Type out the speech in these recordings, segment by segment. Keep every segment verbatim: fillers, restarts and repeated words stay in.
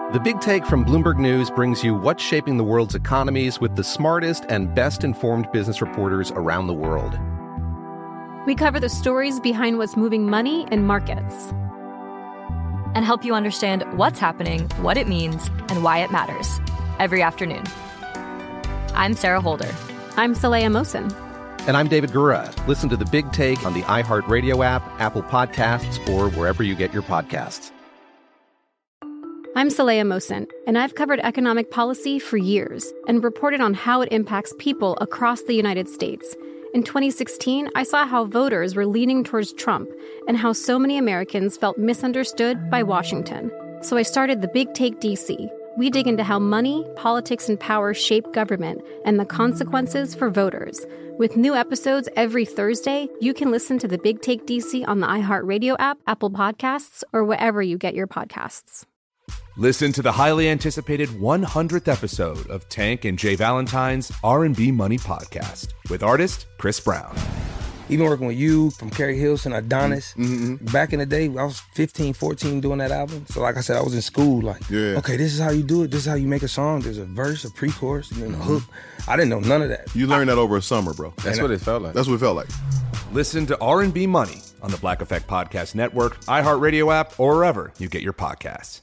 The Big Take from Bloomberg News brings you what's shaping the world's economies with the smartest and best-informed business reporters around the world. We cover the stories behind what's moving money and markets. And help you understand what's happening, what it means, and why it matters. Every afternoon. I'm Sarah Holder. I'm Saleha Mohsin. And I'm David Gura. Listen to The Big Take on the iHeartRadio app, Apple Podcasts, or wherever you get your podcasts. I'm Saleha Mohsin, and I've covered economic policy for years and reported on how it impacts people across the United States. In twenty sixteen, I saw how voters were leaning towards Trump and how so many Americans felt misunderstood by Washington. So I started The Big Take D C. We dig into how money, politics, and power shape government and the consequences for voters. With new episodes every Thursday, you can listen to The Big Take D C on the iHeartRadio app, Apple Podcasts, or wherever you get your podcasts. Listen to the highly anticipated one hundredth episode of Tank and Jay Valentine's R and B Money Podcast with artist Chris Brown. Even working with you, from Carrie Hilson, Adonis, Mm-hmm. back in the day, I was fifteen, fourteen doing that album. So like I said, I was in school like, Yeah. okay, this is how you do it. This is how you make a song. There's a verse, a pre-chorus, and then a hook. I didn't know none of that. You learned that over a summer, bro. That's what it felt like. That's what it felt like. Listen to R and B Money on the Black Effect Podcast Network, iHeartRadio app, or wherever you get your podcasts.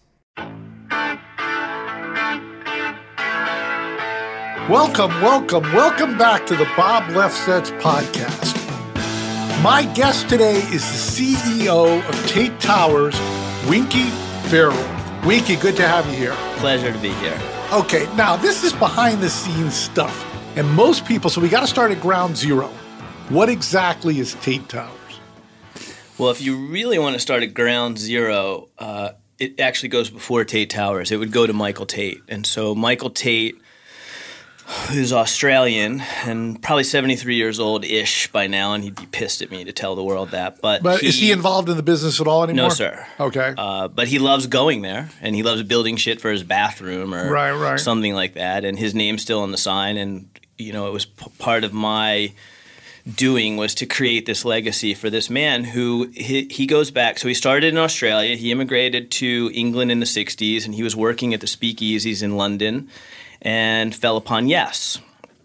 Welcome, welcome, welcome back to the Bob Lefsetz podcast. My guest today is the C E O of Tate Towers, Winky Fairwolf. Winky, good to have you here. Pleasure to be here. Okay, now this is behind the scenes stuff. And most people, so we got to start at ground zero. What exactly is Tate Towers? Well, if you really want to start at ground zero, uh, it actually goes before Tate Towers. It would go to Michael Tate. And so Michael Tate, who's Australian and probably seventy-three years old-ish by now, and he'd be pissed at me to tell the world that. But, But he, is he involved in the business at all anymore? No, sir. Okay. Uh, but he loves going there, and he loves building shit for his bathroom or Right, right. something like that. And his name's still on the sign, and you know, it was p- part of my doing was to create this legacy for this man who he, he goes back. So he started in Australia. He immigrated to England in the sixties, and he was working at the speakeasies in London and fell upon Yes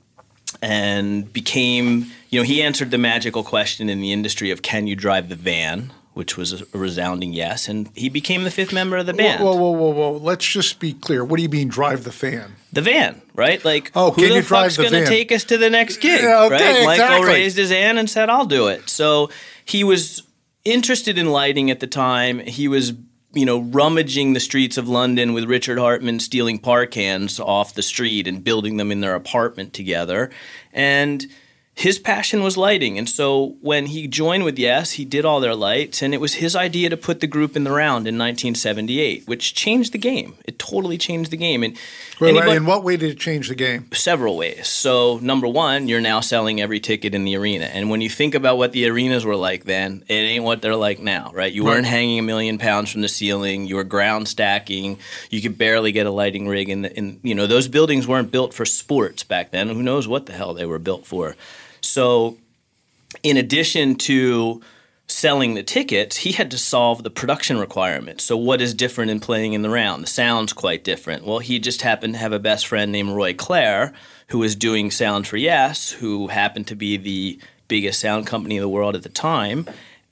and became, you know, he answered the magical question in the industry of can you drive the van, which was a resounding yes, and he became the fifth member of the band. Whoa, whoa, whoa, whoa. Let's just be clear. What do you mean drive the fan? The van, right? Like, Oh, who can the you drive fuck's the going to van? take us to the next gig, Yeah, okay, right? Michael exactly. raised his hand and said, I'll do it. So he was interested in lighting at the time. He was, you know, rummaging the streets of London with Richard Hartman, stealing par cans off the street and building them in their apartment together. And his passion was lighting. And so when he joined with Yes, he did all their lights. And it was his idea to put the group in the round in nineteen seventy-eight, which changed the game. It totally changed the game. And Wait, wait, anybody- in what way did it change the game? Several ways. So number one, you're now selling every ticket in the arena. And when you think about what the arenas were like then, it ain't what they're like now, right? You Right. weren't hanging a million pounds from the ceiling. You were ground stacking. You could barely get a lighting rig. And, and you know, those buildings weren't built for sports back then. Who knows what the hell they were built for. So in addition to selling the tickets, he had to solve the production requirements. So what is different in playing in the round? The sound's quite different. Well, he just happened to have a best friend named Roy Clare, who was doing sound for Yes, who happened to be the biggest sound company in the world at the time,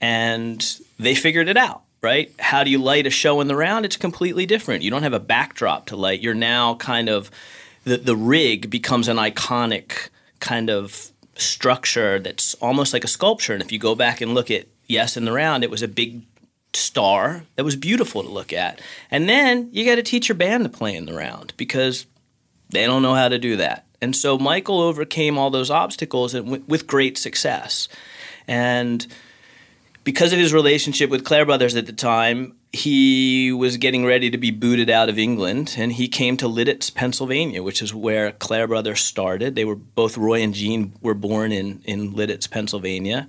and they figured it out, right? How do you light a show in the round? It's completely different. You don't have a backdrop to light. You're now kind of the, – the rig becomes an iconic kind of structure that's almost like a sculpture. And if you go back and look at Yes in the round, it was a big star that was beautiful to look at. And then you got to teach your band to play in the round because they don't know how to do that. And so Michael overcame all those obstacles and w- with great success. And because of his relationship with Clare Brothers at the time, he was getting ready to be booted out of England, and he came to Lidditz, Pennsylvania, which is where Clare Brothers started. They were both Roy and Gene were born in, in Lidditz, Pennsylvania.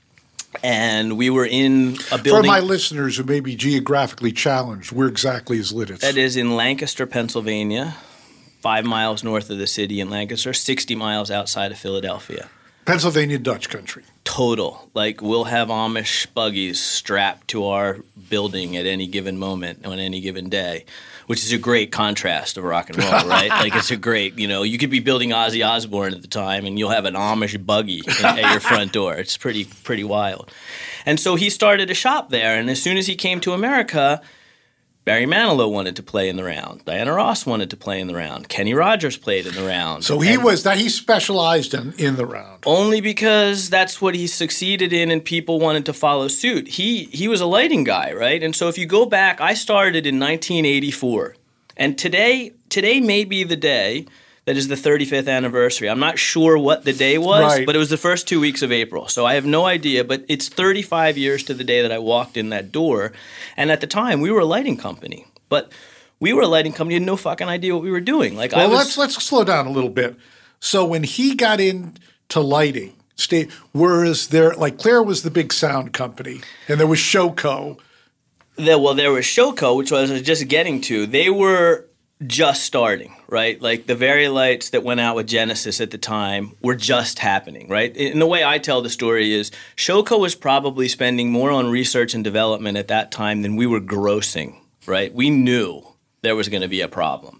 And we were in a building. For my listeners who may be geographically challenged, where exactly is Lidditz? That is in Lancaster, Pennsylvania, five miles north of the city in Lancaster, sixty miles outside of Philadelphia. Pennsylvania Dutch country. total. Like, we'll have Amish buggies strapped to our building at any given moment on any given day, which is a great contrast of rock and roll, right? Like, it's a great, you know, you could be building Ozzy Osbourne at the time and you'll have an Amish buggy in, at your front door. It's pretty, pretty wild. And so he started a shop there, and as soon as he came to America, Barry Manilow wanted to play in the round. Diana Ross wanted to play in the round. Kenny Rogers played in the round. So he was that he specialized in, in the round. Only because that's what he succeeded in and people wanted to follow suit. He he was a lighting guy, right? And so if you go back, I started in nineteen eighty-four. And today today may be the day that is the thirty-fifth anniversary. I'm not sure what the day was, right. but it was the first two weeks of April. So I have no idea, but it's thirty-five years to the day that I walked in that door. And at the time, we were a lighting company. But we were a lighting company, had no fucking idea what we were doing. Like, well, I was, let's let's slow down a little bit. So when he got into lighting, stay, whereas there, like Claire was the big sound company, and there was Showco. There, well, there was Showco, which I was just getting to. They were just starting, right? Like the Very Lights that went out with Genesis at the time were just happening, right? And the way I tell the story is Showco was probably spending more on research and development at that time than we were grossing, right? We knew there was going to be a problem.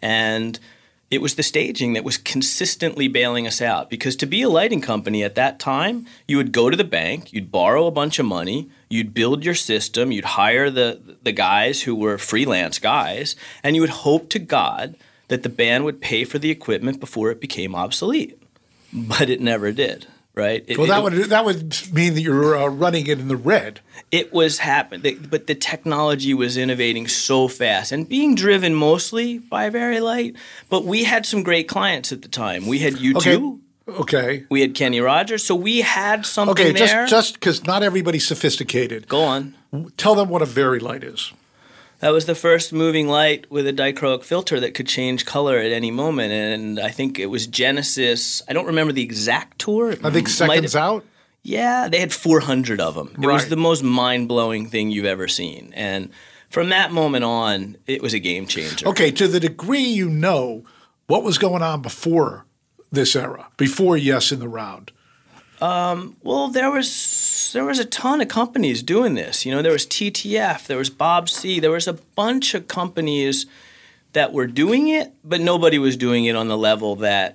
And it was the staging that was consistently bailing us out, because to be a lighting company at that time, you would go to the bank, you'd borrow a bunch of money, you'd build your system, you'd hire the the guys who were freelance guys, and you would hope to God that the band would pay for the equipment before it became obsolete. But it never did, right? It, well, that it, would that would mean that you're uh, running it in the red. It was happening, but the technology was innovating so fast and being driven mostly by Very Light. But we had some great clients at the time. We had U two. Okay. Okay. We had Kenny Rogers. So we had something okay, there. Okay, just because not everybody's sophisticated. Go on. Tell them what a Very Light is. That was the first moving light with a dichroic filter that could change color at any moment. And I think it was Genesis. I don't remember the exact tour. I think Seconds Out. Yeah, they had four hundred of them. It right. was the most mind-blowing thing you've ever seen. And from that moment on, it was a game changer. Okay, to the degree you know, what was going on before this era, before Yes in the Round? Um, well, there was there was a ton of companies doing this. You know, there was T T F, there was Bob C, there was a bunch of companies that were doing it, but nobody was doing it on the level that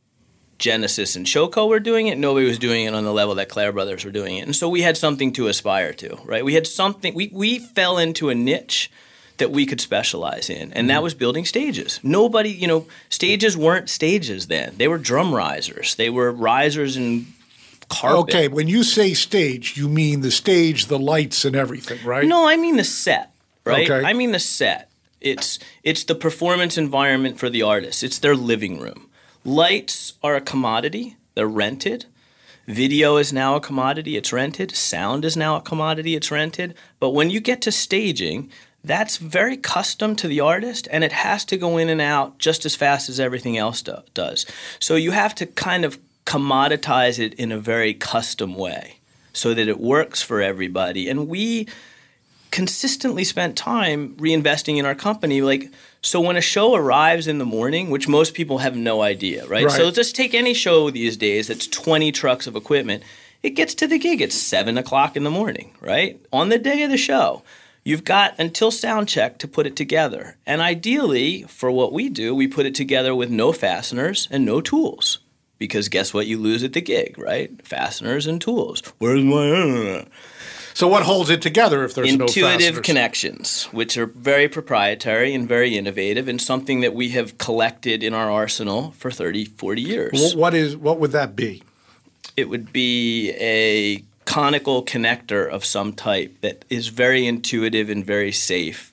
Genesis and Showco were doing it. Nobody was doing it on the level that Clair Brothers were doing it. And so we had something to aspire to, right? We had something, we, we fell into a niche that we could specialize in, and that was building stages. Nobody, you know, stages weren't stages then. They were drum risers. They were risers and carpet. Okay, when you say stage, you mean the stage, the lights, and everything, right? No, I mean the set, right? Okay. I mean the set. It's it's the performance environment for the artist. It's their living room. Lights are a commodity. They're rented. Video is now a commodity. It's rented. Sound is now a commodity. It's rented. But when you get to staging, that's very custom to the artist, and it has to go in and out just as fast as everything else do- does. So you have to kind of commoditize it in a very custom way so that it works for everybody. And we consistently spent time reinvesting in our company. Like, so when a show arrives in the morning, which most people have no idea, right? Right. So just take any show these days that's twenty trucks of equipment. It gets to the gig at seven o'clock in the morning, right? On the day of the show. You've got until sound check to put it together. And ideally, for what we do, we put it together with no fasteners and no tools. Because guess what you lose at the gig, right? Fasteners and tools. Where's my... So what holds it together if there's no fasteners? Intuitive connections, which are very proprietary and very innovative, and something that we have collected in our arsenal for thirty, forty years. What is? What would that be? It would be a conical connector of some type that is very intuitive and very safe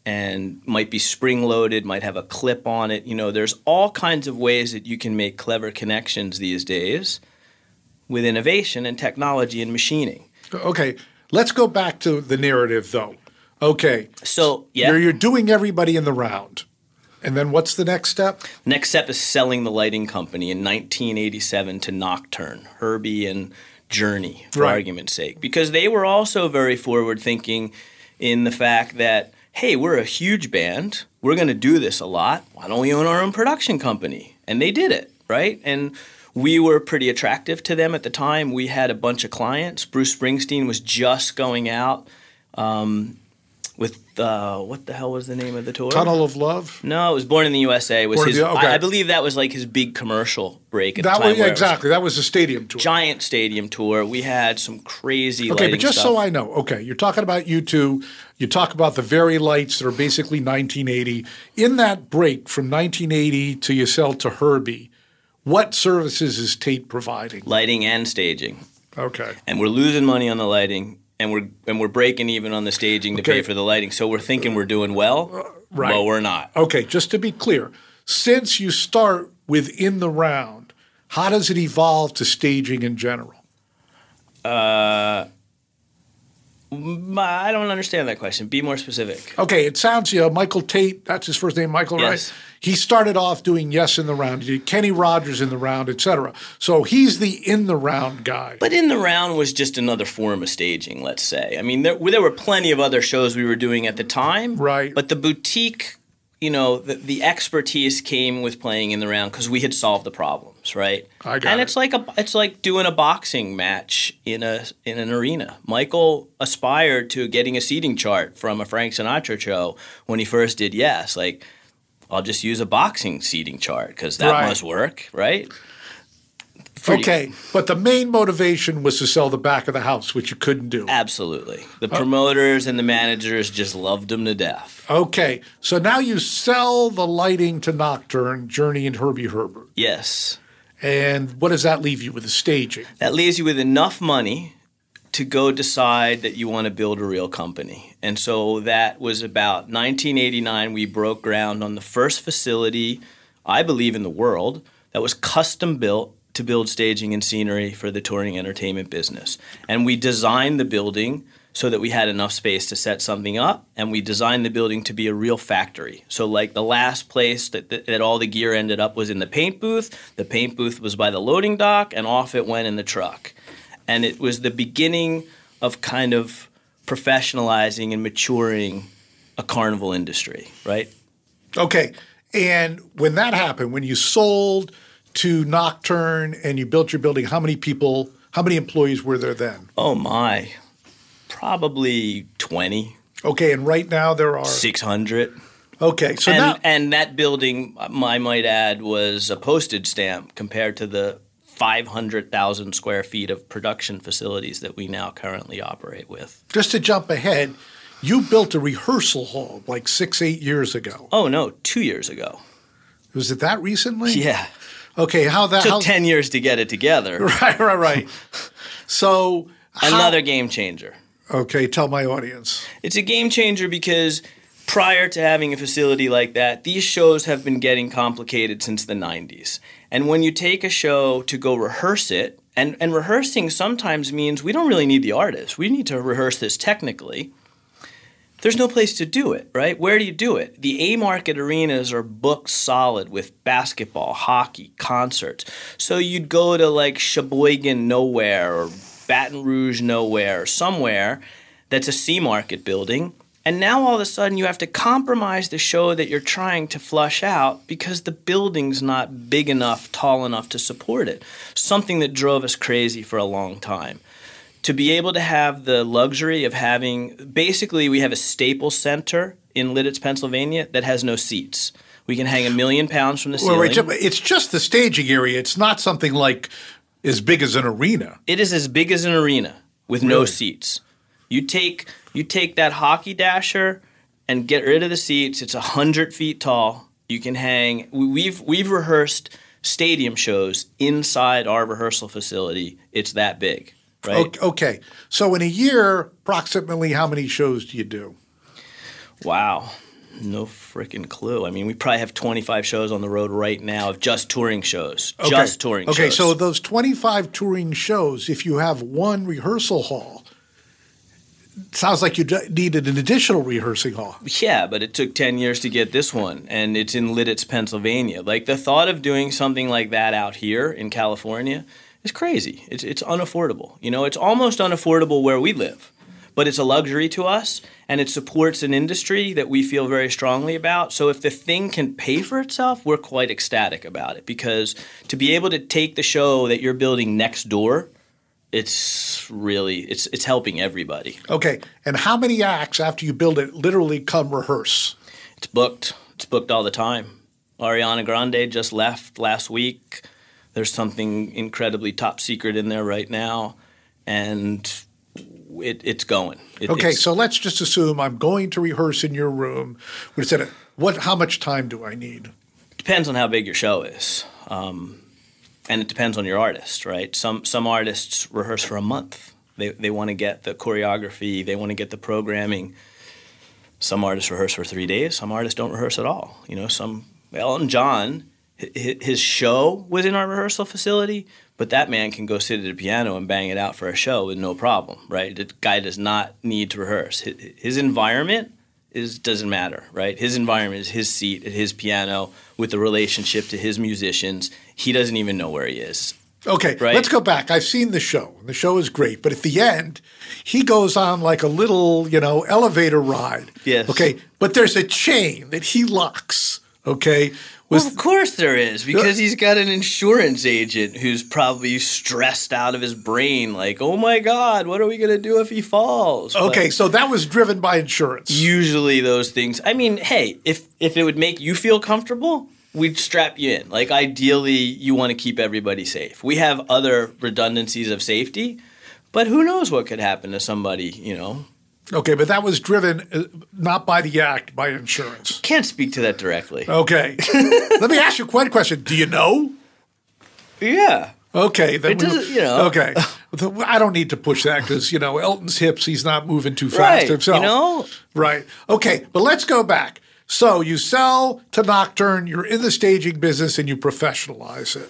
and might be spring-loaded, might have a clip on it. You know, there's all kinds of ways that you can make clever connections these days with innovation and technology and machining. Okay, let's go back to the narrative, though. Okay. So, yeah. You're, you're doing everybody in the round. And then what's the next step? Next step is selling the lighting company in nineteen eighty-seven to Nocturne, Herbie and Journey, for right. argument's sake. Because they were also very forward-thinking in the fact that, hey, we're a huge band. We're going to do this a lot. Why don't we own our own production company? And they did it, right? And we were pretty attractive to them at the time. We had a bunch of clients. Bruce Springsteen was just going out um, with, uh, what the hell was the name of the tour? Tunnel of Love? No, it was Born in the U S A. Was Born in his, the- okay. I, I believe that was like his big commercial break at That the time. was, yeah, where it was exactly. That was a stadium tour. giant stadium tour. We had some crazy Okay, lighting but just stuff. so I know, okay, you're talking about U two. You talk about the very lights that are basically nineteen eighty. In that break from nineteen eighty to you sell to Herbie, what services is Tate providing? Lighting and staging. Okay. And we're losing money on the lighting, and we're and we're breaking even on the staging to Okay. pay for the lighting. So we're thinking we're doing well, right. but we're not. Okay, just to be clear, since you start within the round, how does it evolve to staging in general? Uh, m- I don't understand that question. Be more specific. Okay, it sounds, you know, Michael Tate, that's his first name, Michael, Yes. right? He started off doing Yes in the Round. He did Kenny Rogers in the Round, et cetera. So he's the in the round guy. But In the Round was just another form of staging, let's say. I mean, there, there were plenty of other shows we were doing at the time. Right. But the boutique, you know, the, the expertise came with playing In the Round because we had solved the problems, right? I got and it. it's like a, it's like doing a boxing match in a in an arena. Michael aspired to getting a seating chart from a Frank Sinatra show when he first did Yes. Like, I'll just use a boxing seating chart because that Right. must work, right? Pretty- Okay, but the main motivation was to sell the back of the house, which you couldn't do. Absolutely. The promoters and the managers just loved him to death. Okay, so now you sell the lighting to Nocturne, Journey, and Herbie Herbert. Yes. And what does that leave you with the staging? That leaves you with enough money to go decide that you want to build a real company. And so that was about nineteen eighty-nine. We broke ground on the first facility, I believe, in the world that was custom built to build staging and scenery for the touring entertainment business. And we designed the building so that we had enough space to set something up, and we designed the building to be a real factory. So like the last place that, that, that all the gear ended up was in the paint booth. The paint booth was by the loading dock, and off it went in the truck. And it was the beginning of kind of professionalizing and maturing a carnival industry, right? Okay, and when that happened, when you sold to Nocturne and you built your building, how many people, how many employees were there then? Oh my, probably twenty, Okay, and right now there are six hundred. Okay, so and, now and that building, I might add, was a postage stamp compared to the five hundred thousand square feet of production facilities that we now currently operate with. just to jump ahead, you built a rehearsal hall like six, eight years ago. Oh, no, two years ago. Was it that recently? Yeah. Okay, how that? Took how, ten years to get it together. Right, right, right. So how- Another game changer. Okay, tell my audience. It's a game changer because prior to having a facility like that, these shows have been getting complicated since the nineties. And when you take a show to go rehearse it, and, and rehearsing sometimes means we don't really need the artist. We need to rehearse this technically. There's no place to do it, right? Where do you do it? The A-market arenas are booked solid with basketball, hockey, concerts. So you'd go to like Sheboygan Nowhere or Baton Rouge Nowhere or somewhere that's a C-market building. And now all of a sudden you have to compromise the show that you're trying to flush out because the building's not big enough, tall enough to support it. Something that drove us crazy for a long time. To be able to have the luxury of having, basically we have a Staples Center in Lidditz, Pennsylvania that has no seats. We can hang a million pounds from the ceiling. Well, wait, it's just the staging area. It's not something like as big as an arena. It is as big as an arena with no Really? seats. You take you take that hockey dasher and get rid of the seats. It's a hundred feet tall. You can hang. we- We've we've rehearsed stadium shows inside our rehearsal facility. It's that big, right? Okay, okay. So in a year, approximately how many shows do you do? Wow. No freaking clue. I mean, we probably have twenty-five shows on the road right now of just touring shows. Okay. Just touring Okay, shows. so those twenty-five touring shows, if you have one rehearsal hall, it sounds like you d- needed an additional rehearsing hall. Yeah, but it took ten years to get this one, and it's in Lidditz, Pennsylvania. Like, the thought of doing something like that out here in California is crazy. It's it's unaffordable. You know, it's almost unaffordable where we live. but it's a luxury to us, and it supports an industry that we feel very strongly about. So if the thing can pay for itself, we're quite ecstatic about it, because to be able to take the show that you're building next door, it's really it's it's helping everybody. Okay, and how many acts after you build it literally come rehearse? It's booked. It's booked all the time. Ariana Grande just left last week. There's something incredibly top secret in there right now, and it, it's going. It, okay, it's, so let's just assume I'm going to rehearse in your room. We said, what? How much time do I need? Depends on how big your show is, um, and it depends on your artist, right? Some some artists rehearse for a month. They they want to get the choreography. They want to get the programming. Some artists rehearse for three days. Some artists don't rehearse at all. You know, some Elton John, his show was in our rehearsal facility, but that man can go sit at a piano and bang it out for a show with no problem, right? The guy does not need to rehearse. His environment is doesn't matter, right? His environment is his seat at his piano with the relationship to his musicians. He doesn't even know where he is. Okay, right? Let's go back. I've seen the show. The show is great. But at the end, he goes on like a little, you know, elevator ride. Yes. Okay, but there's a chain that he locks, okay? Was, well, of course there is, because he's got an insurance agent who's probably stressed out of his brain, like, oh, my God, what are we going to do if he falls? Okay, but so that was driven by insurance. Usually those things – I mean, hey, if if it would make you feel comfortable – we'd strap you in. Like, ideally, you want to keep everybody safe. We have other redundancies of safety, but who knows what could happen to somebody, you know. Okay, but that was driven uh, not by the act, by insurance. Can't speak to that directly. Okay. Let me ask you one question. Do you know? Yeah. Okay. Then it doesn't, we, you know. Okay. I don't need to push that because, you know, Elton's hips, he's not moving too fast right, himself. You know? Right. Okay, but let's go back. So you sell to Nocturne, you're in the staging business, and you professionalize it.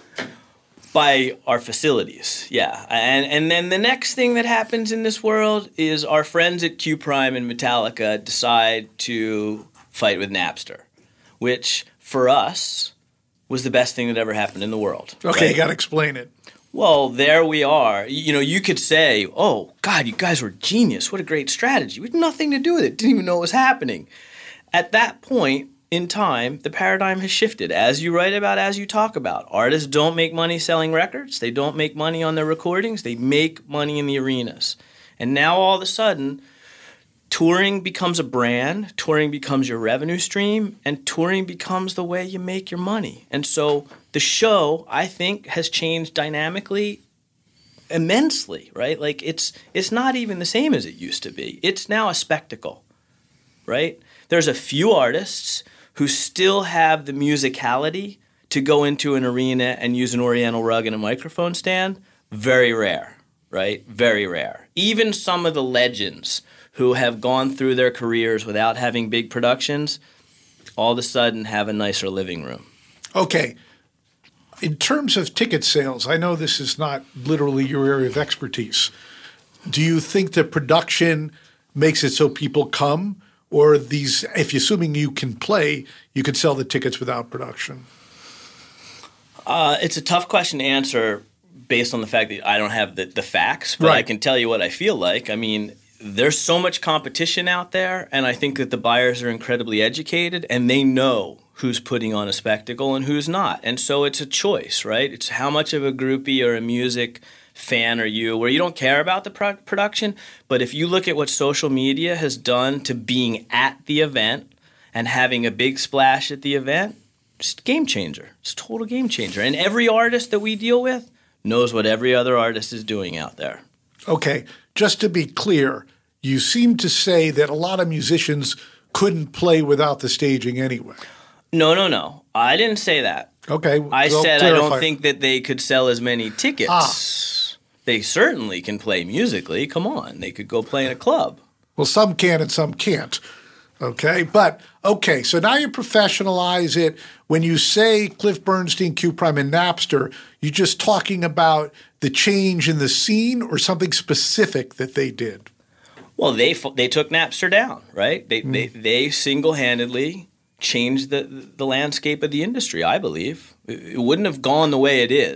By our facilities, yeah. And and then the next thing that happens in this world is our friends at Q Prime and Metallica decide to fight with Napster, which for us was the best thing that ever happened in the world. Okay, right? You got to explain it. Well, there we are. You know, you could say, oh, God, you guys were genius. What a great strategy. We had nothing to do with it. Didn't even know what was happening. At that point in time, the paradigm has shifted. As you write about, as you talk about, artists don't make money selling records. They don't make money on their recordings. They make money in the arenas. And now all of a sudden, touring becomes a brand, touring becomes your revenue stream, and touring becomes the way you make your money. And so the show, I think, has changed dynamically immensely, right? Like it's it's not even the same as it used to be. It's now a spectacle, right? There's a few artists who still have the musicality to go into an arena and use an Oriental rug and a microphone stand. Very rare, right? Very rare. Even some of the legends who have gone through their careers without having big productions all of a sudden have a nicer living room. Okay. In terms of ticket sales, I know this is not literally your area of expertise. Do you think that production makes it so people come? Or these, if you're assuming you can play, you could sell the tickets without production? Uh, it's a tough question to answer based on the fact that I don't have the, the facts, but right. I can tell you what I feel like. I mean, there's so much competition out there, and I think that the buyers are incredibly educated, and they know who's putting on a spectacle and who's not. And so it's a choice, right? It's how much of a groupie or a music fan are you, where you don't care about the pro- production, but if you look at what social media has done to being at the event and having a big splash at the event, it's a game changer. It's a total game changer. And every artist that we deal with knows what every other artist is doing out there. Okay, just to be clear, you seem to say that a lot of musicians couldn't play without the staging anyway. No, no, no. I didn't say that. Okay. I well, said clarify. I don't think that they could sell as many tickets. Ah. They certainly can play musically. Come on. They could go play in a club. Well, some can and some can't. Okay. But, okay, so now you professionalize it. When you say Cliff Bernstein, Q Prime, and Napster, you're just talking about the change in the scene or something specific that they did? Well, they they took Napster down, right? They mm. they, they single-handedly changed the, the landscape of the industry, I believe. It wouldn't have gone the way it is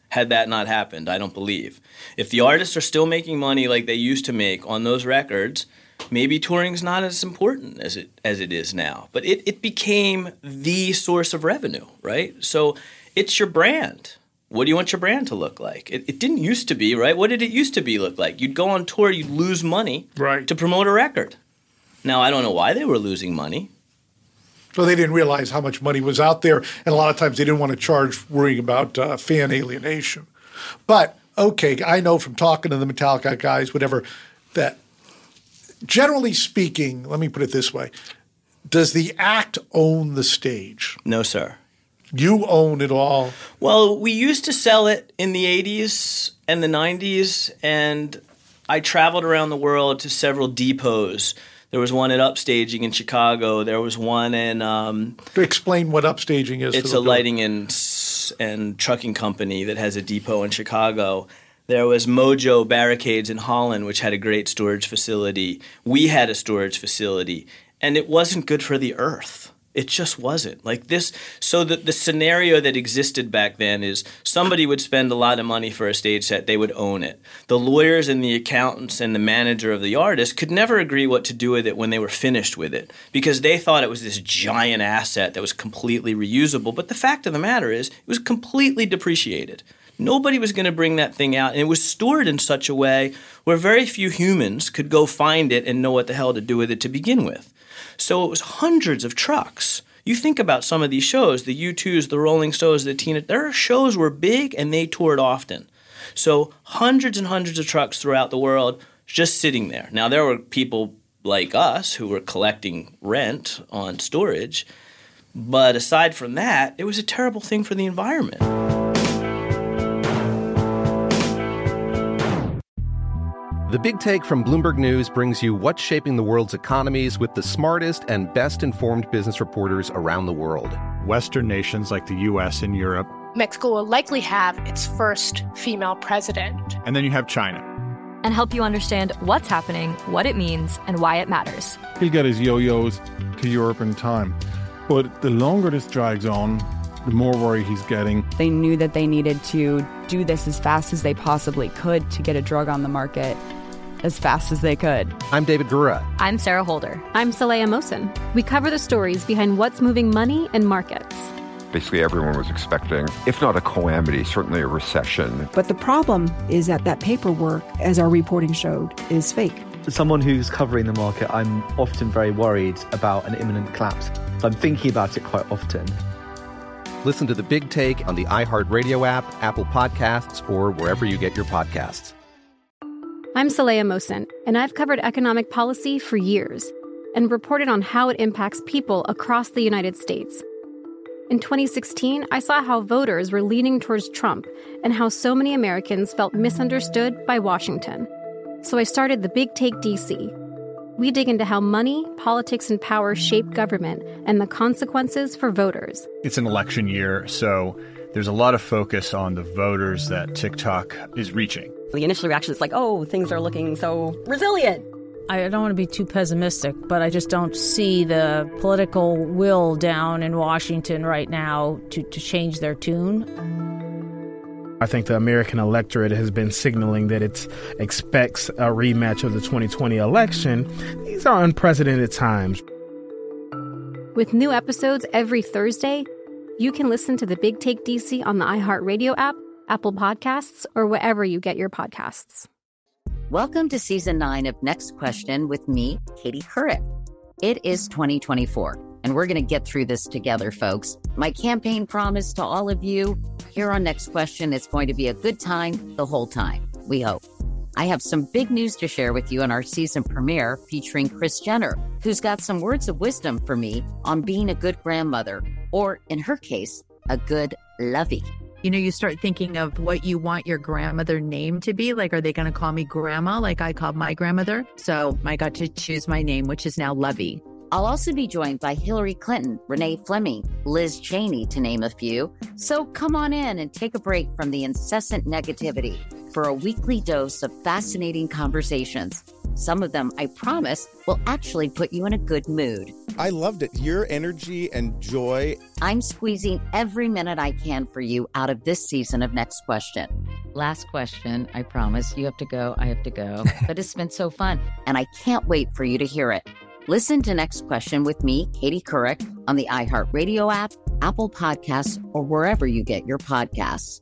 had that not happened, I don't believe. If the artists are still making money like they used to make on those records, maybe touring's not as important as it as it is now. But it, it became the source of revenue, right? So it's your brand. What do you want your brand to look like? It, it didn't used to be, right? What did it used to be look like? You'd go on tour, you'd lose money right. to promote a record. Now, I don't know why they were losing money. So they didn't realize how much money was out there, and a lot of times they didn't want to charge worrying about uh, fan alienation. But, okay, I know from talking to the Metallica guys, whatever, that generally speaking, let me put it this way, does the act own the stage? No, sir. You own it all? Well, we used to sell it in the eighties and the nineties, and I traveled around the world to several depots. There was one at Upstaging in Chicago. There was one in um, – explain what Upstaging is. It's a lighting and, and trucking company that has a depot in Chicago. There was Mojo Barricades in Holland, which had a great storage facility. We had a storage facility, and it wasn't good for the earth. It just wasn't. Like this, so the, the scenario that existed back then is somebody would spend a lot of money for a stage set, they would own it. The lawyers and the accountants and the manager of the artist could never agree what to do with it when they were finished with it because they thought it was this giant asset that was completely reusable. But the fact of the matter is it was completely depreciated. Nobody was going to bring that thing out, and it was stored in such a way where very few humans could go find it and know what the hell to do with it to begin with. So it was hundreds of trucks. You think about some of these shows, the U twos, the Rolling Stones, the Tina, their shows were big and they toured often. So hundreds and hundreds of trucks throughout the world just sitting there. Now, there were people like us who were collecting rent on storage, but aside from that, it was a terrible thing for the environment. The Big Take from Bloomberg News brings you what's shaping the world's economies with the smartest and best-informed business reporters around the world. Western nations like the U S and Europe. Mexico will likely have its first female president. And then you have China. And help you understand what's happening, what it means, and why it matters. He'll get his yo-yos to Europe in time. But the longer this drags on, the more worry he's getting. They knew that they needed to do this as fast as they possibly could to get a drug on the market as fast as they could. I'm David Gura. I'm Sarah Holder. I'm Saleha Mohsin. We cover the stories behind what's moving money and markets. Basically, everyone was expecting, if not a calamity, certainly a recession. But the problem is that that paperwork, as our reporting showed, is fake. As someone who's covering the market, I'm often very worried about an imminent collapse. So I'm thinking about it quite often. Listen to The Big Take on the iHeartRadio app, Apple Podcasts, or wherever you get your podcasts. I'm Saleha Mohsin, and I've covered economic policy for years and reported on how it impacts people across the United States. In twenty sixteen, I saw how voters were leaning towards Trump and how so many Americans felt misunderstood by Washington. So I started The Big Take D C. We dig into how money, politics, and power shape government and the consequences for voters. It's an election year, so there's a lot of focus on the voters that TikTok is reaching. The initial reaction is like, oh, things are looking so resilient. I don't want to be too pessimistic, but I just don't see the political will down in Washington right now to, to change their tune. I think the American electorate has been signaling that it expects a rematch of the twenty twenty election. These are unprecedented times. With new episodes every Thursday, you can listen to The Big Take D C on the iHeartRadio app, Apple Podcasts, or wherever you get your podcasts. Welcome to Season nine of Next Question with me, Katie Couric. It is twenty twenty-four, and we're going to get through this together, folks. My campaign promise to all of you, here on Next Question, it's going to be a good time the whole time, we hope. I have some big news to share with you in our season premiere featuring Kris Jenner, who's got some words of wisdom for me on being a good grandmother, or in her case, a good lovey. You know, you start thinking of what you want your grandmother name to be. Like, are they going to call me grandma like I called my grandmother? So I got to choose my name, which is now Lovey. I'll also be joined by Hillary Clinton, Renee Fleming, Liz Cheney, to name a few. So come on in and take a break from the incessant negativity for a weekly dose of fascinating conversations. Some of them, I promise, will actually put you in a good mood. I loved it. Your energy and joy. I'm squeezing every minute I can for you out of this season of Next Question. Last question, I promise. You have to go, I have to go. But it's been so fun, and I can't wait for you to hear it. Listen to Next Question with me, Katie Couric, on the iHeartRadio app, Apple Podcasts, or wherever you get your podcasts.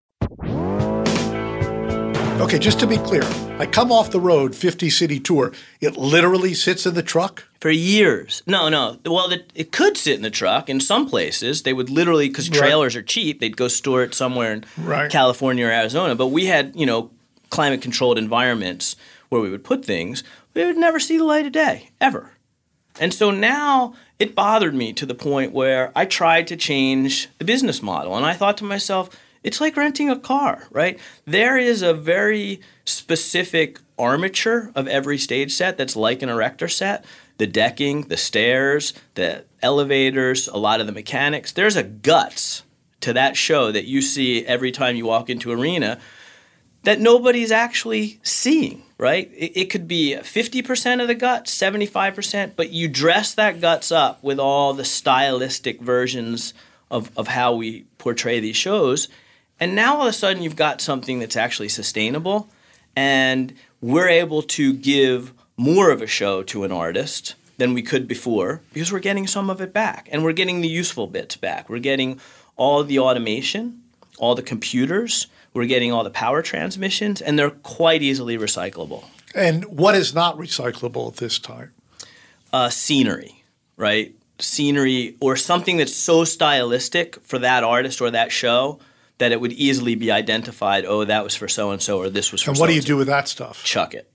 Okay, just to be clear, I come off the road, fifty city tour. It literally sits in the truck? For years. No, no. Well, it, it could sit in the truck. In some places, they would literally, because Right. trailers are cheap, they'd go store it somewhere in Right. California or Arizona. But we had, you know, climate-controlled environments where we would put things. We would never see the light of day, ever. And so now it bothered me to the point where I tried to change the business model. And I thought to myself, it's like renting a car, right? There is a very specific armature of every stage set that's like an erector set. The decking, the stairs, the elevators, a lot of the mechanics. There's a guts to that show that you see every time you walk into arena that nobody's actually seeing, right? It, it could be fifty percent of the guts, seventy-five percent, but you dress that guts up with all the stylistic versions of, of how we portray these shows. And now all of a sudden you've got something that's actually sustainable, and we're able to give more of a show to an artist than we could before because we're getting some of it back, and we're getting the useful bits back. We're getting all the automation, all the computers, we're getting all the power transmissions, and they're quite easily recyclable. And what is not recyclable at this time? Uh, scenery, right? Scenery or something that's so stylistic for that artist or that show that it would easily be identified, oh, that was for so-and-so or this was for And what do you so-and-so. do with that stuff? Chuck it.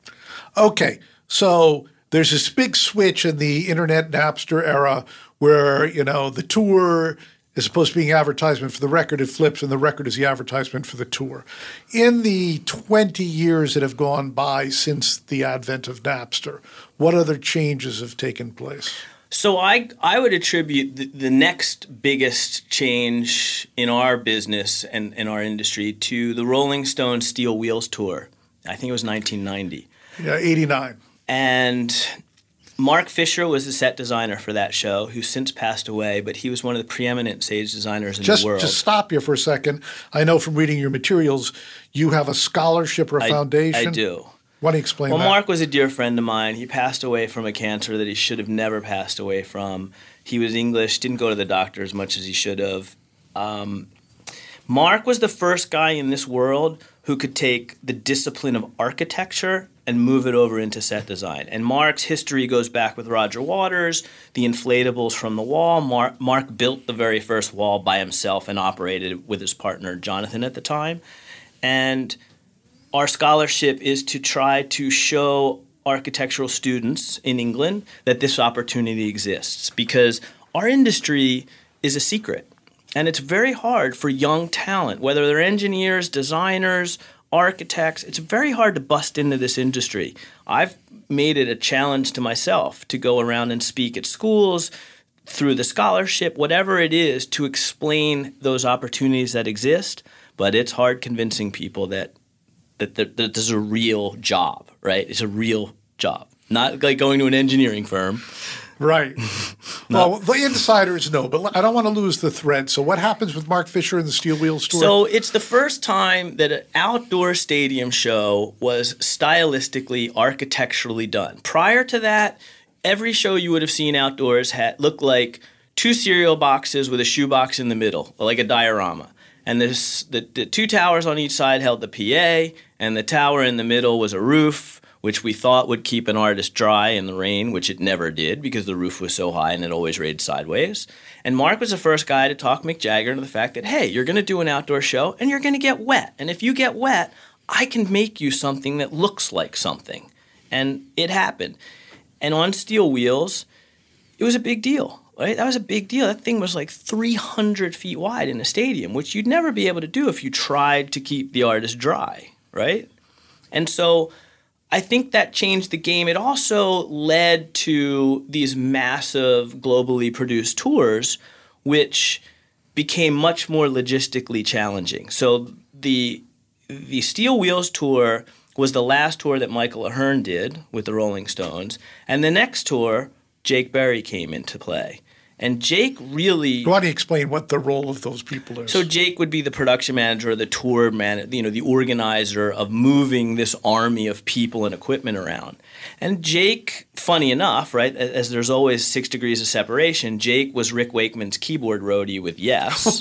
Okay, so there's this big switch in the internet Napster era where, you know, the tour is supposed to be an advertisement for the record, it flips, and the record is the advertisement for the tour. In the twenty years that have gone by since the advent of Napster, what other changes have taken place? So I I would attribute the, the next biggest change in our business and in our industry to the Rolling Stones Steel Wheels tour. I think it was nineteen ninety. Yeah, eighty-nine. And Mark Fisher was the set designer for that show, who's since passed away, but he was one of the preeminent stage designers in Just the world. to stop you for a second, I know from reading your materials, you have a scholarship or a I- foundation. I do. Why don't you explain Well, that? Mark was a dear friend of mine. He passed away from a cancer that he should have never passed away from. He was English, didn't go to the doctor as much as he should have. Um, Mark was the first guy in this world who could take the discipline of architecture and move it over into set design. And Mark's history goes back with Roger Waters, the inflatables from the wall. Mark, Mark built the very first wall by himself and operated it with his partner, Jonathan, at the time. And our scholarship is to try to show architectural students in England that this opportunity exists, because our industry is a secret. And it's very hard for young talent, whether they're engineers, designers, architects, it's very hard to bust into this industry. I've made it a challenge to myself to go around and speak at schools, through the scholarship, whatever it is, to explain those opportunities that exist. But it's hard convincing people that that, that, that this is a real job, right? It's a real job, not like going to an engineering firm. Right. Well, the insiders know, but I don't want to lose the thread. So what happens with Mark Fisher and the Steel Wheels tour? So it's the first time that an outdoor stadium show was stylistically, architecturally done. Prior to that, every show you would have seen outdoors had looked like two cereal boxes with a shoebox in the middle, like a diorama. And this, the, the two towers on each side held the P A, and the tower in the middle was a roof, which we thought would keep an artist dry in the rain, which it never did because the roof was so high and it always rained sideways. And Mark was the first guy to talk Mick Jagger into the fact that, hey, you're going to do an outdoor show and you're going to get wet. And if you get wet, I can make you something that looks like something. And it happened. And on Steel Wheels, it was a big deal. Right? That was a big deal. That thing was like three hundred feet wide in a stadium, which you'd never be able to do if you tried to keep the artist dry, right? And so I think that changed the game. It also led to these massive globally produced tours, which became much more logistically challenging. So the the Steel Wheels tour was the last tour that Michael Ahern did with the Rolling Stones. And the next tour, Jake Berry came into play. And Jake really... Why don't you explain what the role of those people is? So Jake would be the production manager, the tour man, you know, the organizer of moving this army of people and equipment around. And Jake, funny enough, right, as there's always six degrees of separation, Jake was Rick Wakeman's keyboard roadie with Yes.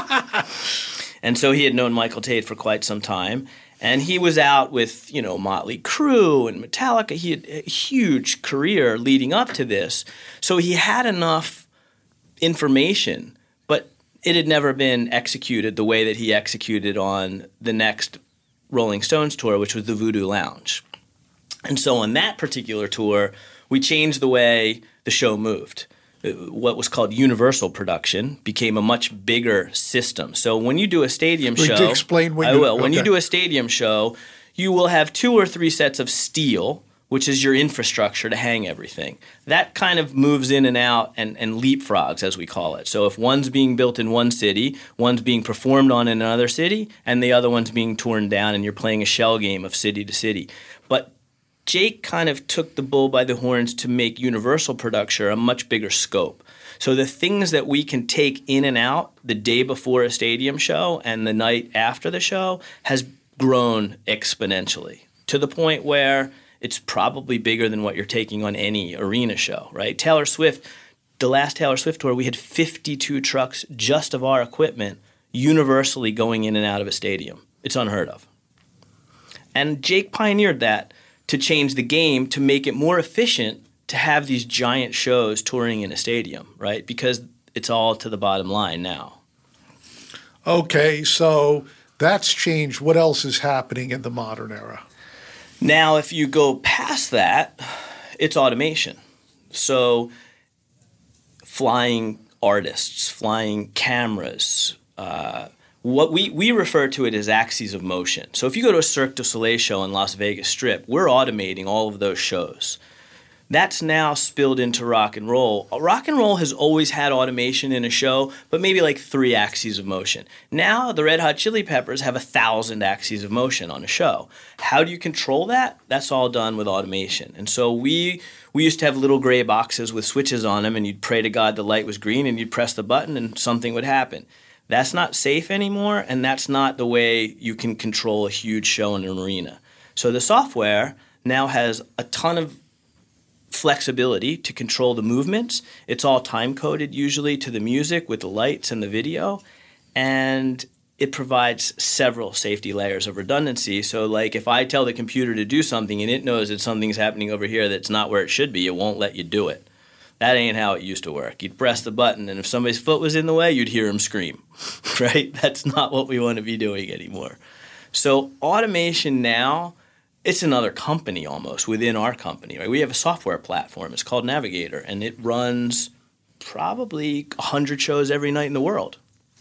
And so he had known Michael Tate for quite some time. And he was out with, you know, Motley Crue and Metallica. He had a huge career leading up to this. So he had enough information, but it had never been executed the way that he executed on the next Rolling Stones tour, which was the Voodoo Lounge. And so on that particular tour, we changed the way the show moved. What was called Universal Production became a much bigger system. So when you do a stadium Would show, you explain what I you, will. When okay. you do a stadium show, you will have two or three sets of steel, which is your infrastructure to hang everything. That kind of moves in and out and, and leapfrogs, as we call it. So if one's being built in one city, one's being performed on in another city, and the other one's being torn down, and you're playing a shell game of city to city. But Jake kind of took the bull by the horns to make Universal Production a much bigger scope. So the things that we can take in and out the day before a stadium show and the night after the show has grown exponentially to the point where it's probably bigger than what you're taking on any arena show, right? Taylor Swift, the last Taylor Swift tour, we had fifty-two trucks just of our equipment universally going in and out of a stadium. It's unheard of. And Jake pioneered that to change the game to make it more efficient to have these giant shows touring in a stadium, right? Because it's all to the bottom line now. Okay, so that's changed. What else is happening in the modern era? Now, if you go past that, it's automation. So flying artists, flying cameras, uh, what we, we refer to it as axes of motion. So if you go to a Cirque du Soleil show on Las Vegas Strip, we're automating all of those shows. That's now spilled into rock and roll. Rock and roll has always had automation in a show, but maybe like three axes of motion. Now the Red Hot Chili Peppers have a thousand axes of motion on a show. How do you control that? That's all done with automation. And so we we used to have little gray boxes with switches on them, and you'd pray to God the light was green, and you'd press the button and something would happen. That's not safe anymore, and that's not the way you can control a huge show in an arena. So the software now has a ton of flexibility to control the movements. It's all time-coded usually to the music with the lights and the video, and it provides several safety layers of redundancy. So like if I tell the computer to do something and it knows that something's happening over here that's not where it should be, it won't let you do it. That ain't how it used to work. You'd press the button, and if somebody's foot was in the way, you'd hear him scream, right? That's not what we want to be doing anymore. So automation now, it's another company almost within our company, right? We have a software platform. It's called Navigator, and it runs probably one hundred shows every night in the world.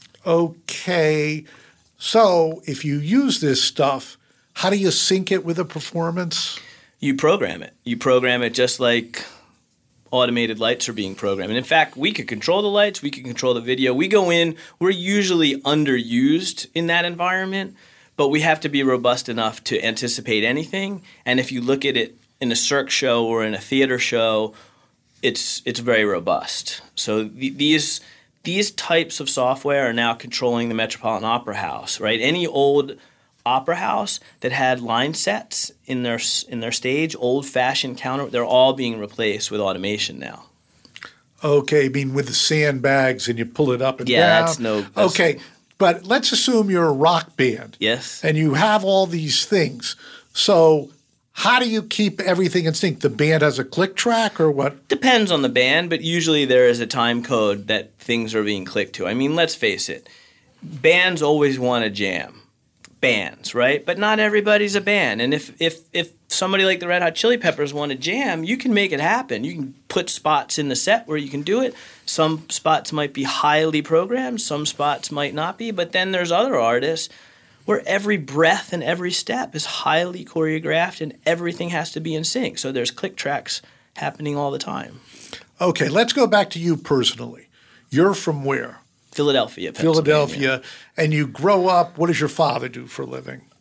Okay. So if you use this stuff, how do you sync it with a performance? You program it. You program it just like automated lights are being programmed. And in fact, we could control the lights. We could control the video. We go in. We're usually underused in that environment, but we have to be robust enough to anticipate anything. And if you look at it in a Cirque show or in a theater show, it's it's very robust. So th- these these types of software are now controlling the Metropolitan Opera House, right? Any old opera house that had line sets in their in their stage, old-fashioned counter, they're all being replaced with automation now. Okay, I mean with the sandbags and you pull it up and yeah, down. Yeah, that's no. That's, okay. But let's assume you're a rock band. Yes. And you have all these things. So how do you keep everything in sync? The band has a click track or what? Depends on the band, but usually there is a time code that things are being clicked to. I mean, let's face it. Bands always want to jam. Bands, right? But not everybody's a band. And if, if, if somebody like the Red Hot Chili Peppers want to jam, you can make it happen. You can put spots in the set where you can do it. Some spots might be highly programmed. Some spots might not be. But then there's other artists where every breath and every step is highly choreographed and everything has to be in sync. So there's click tracks happening all the time. Okay, let's go back to you personally. You're from where? Philadelphia, Pennsylvania. Philadelphia. And you grow up, what does your father do for a living?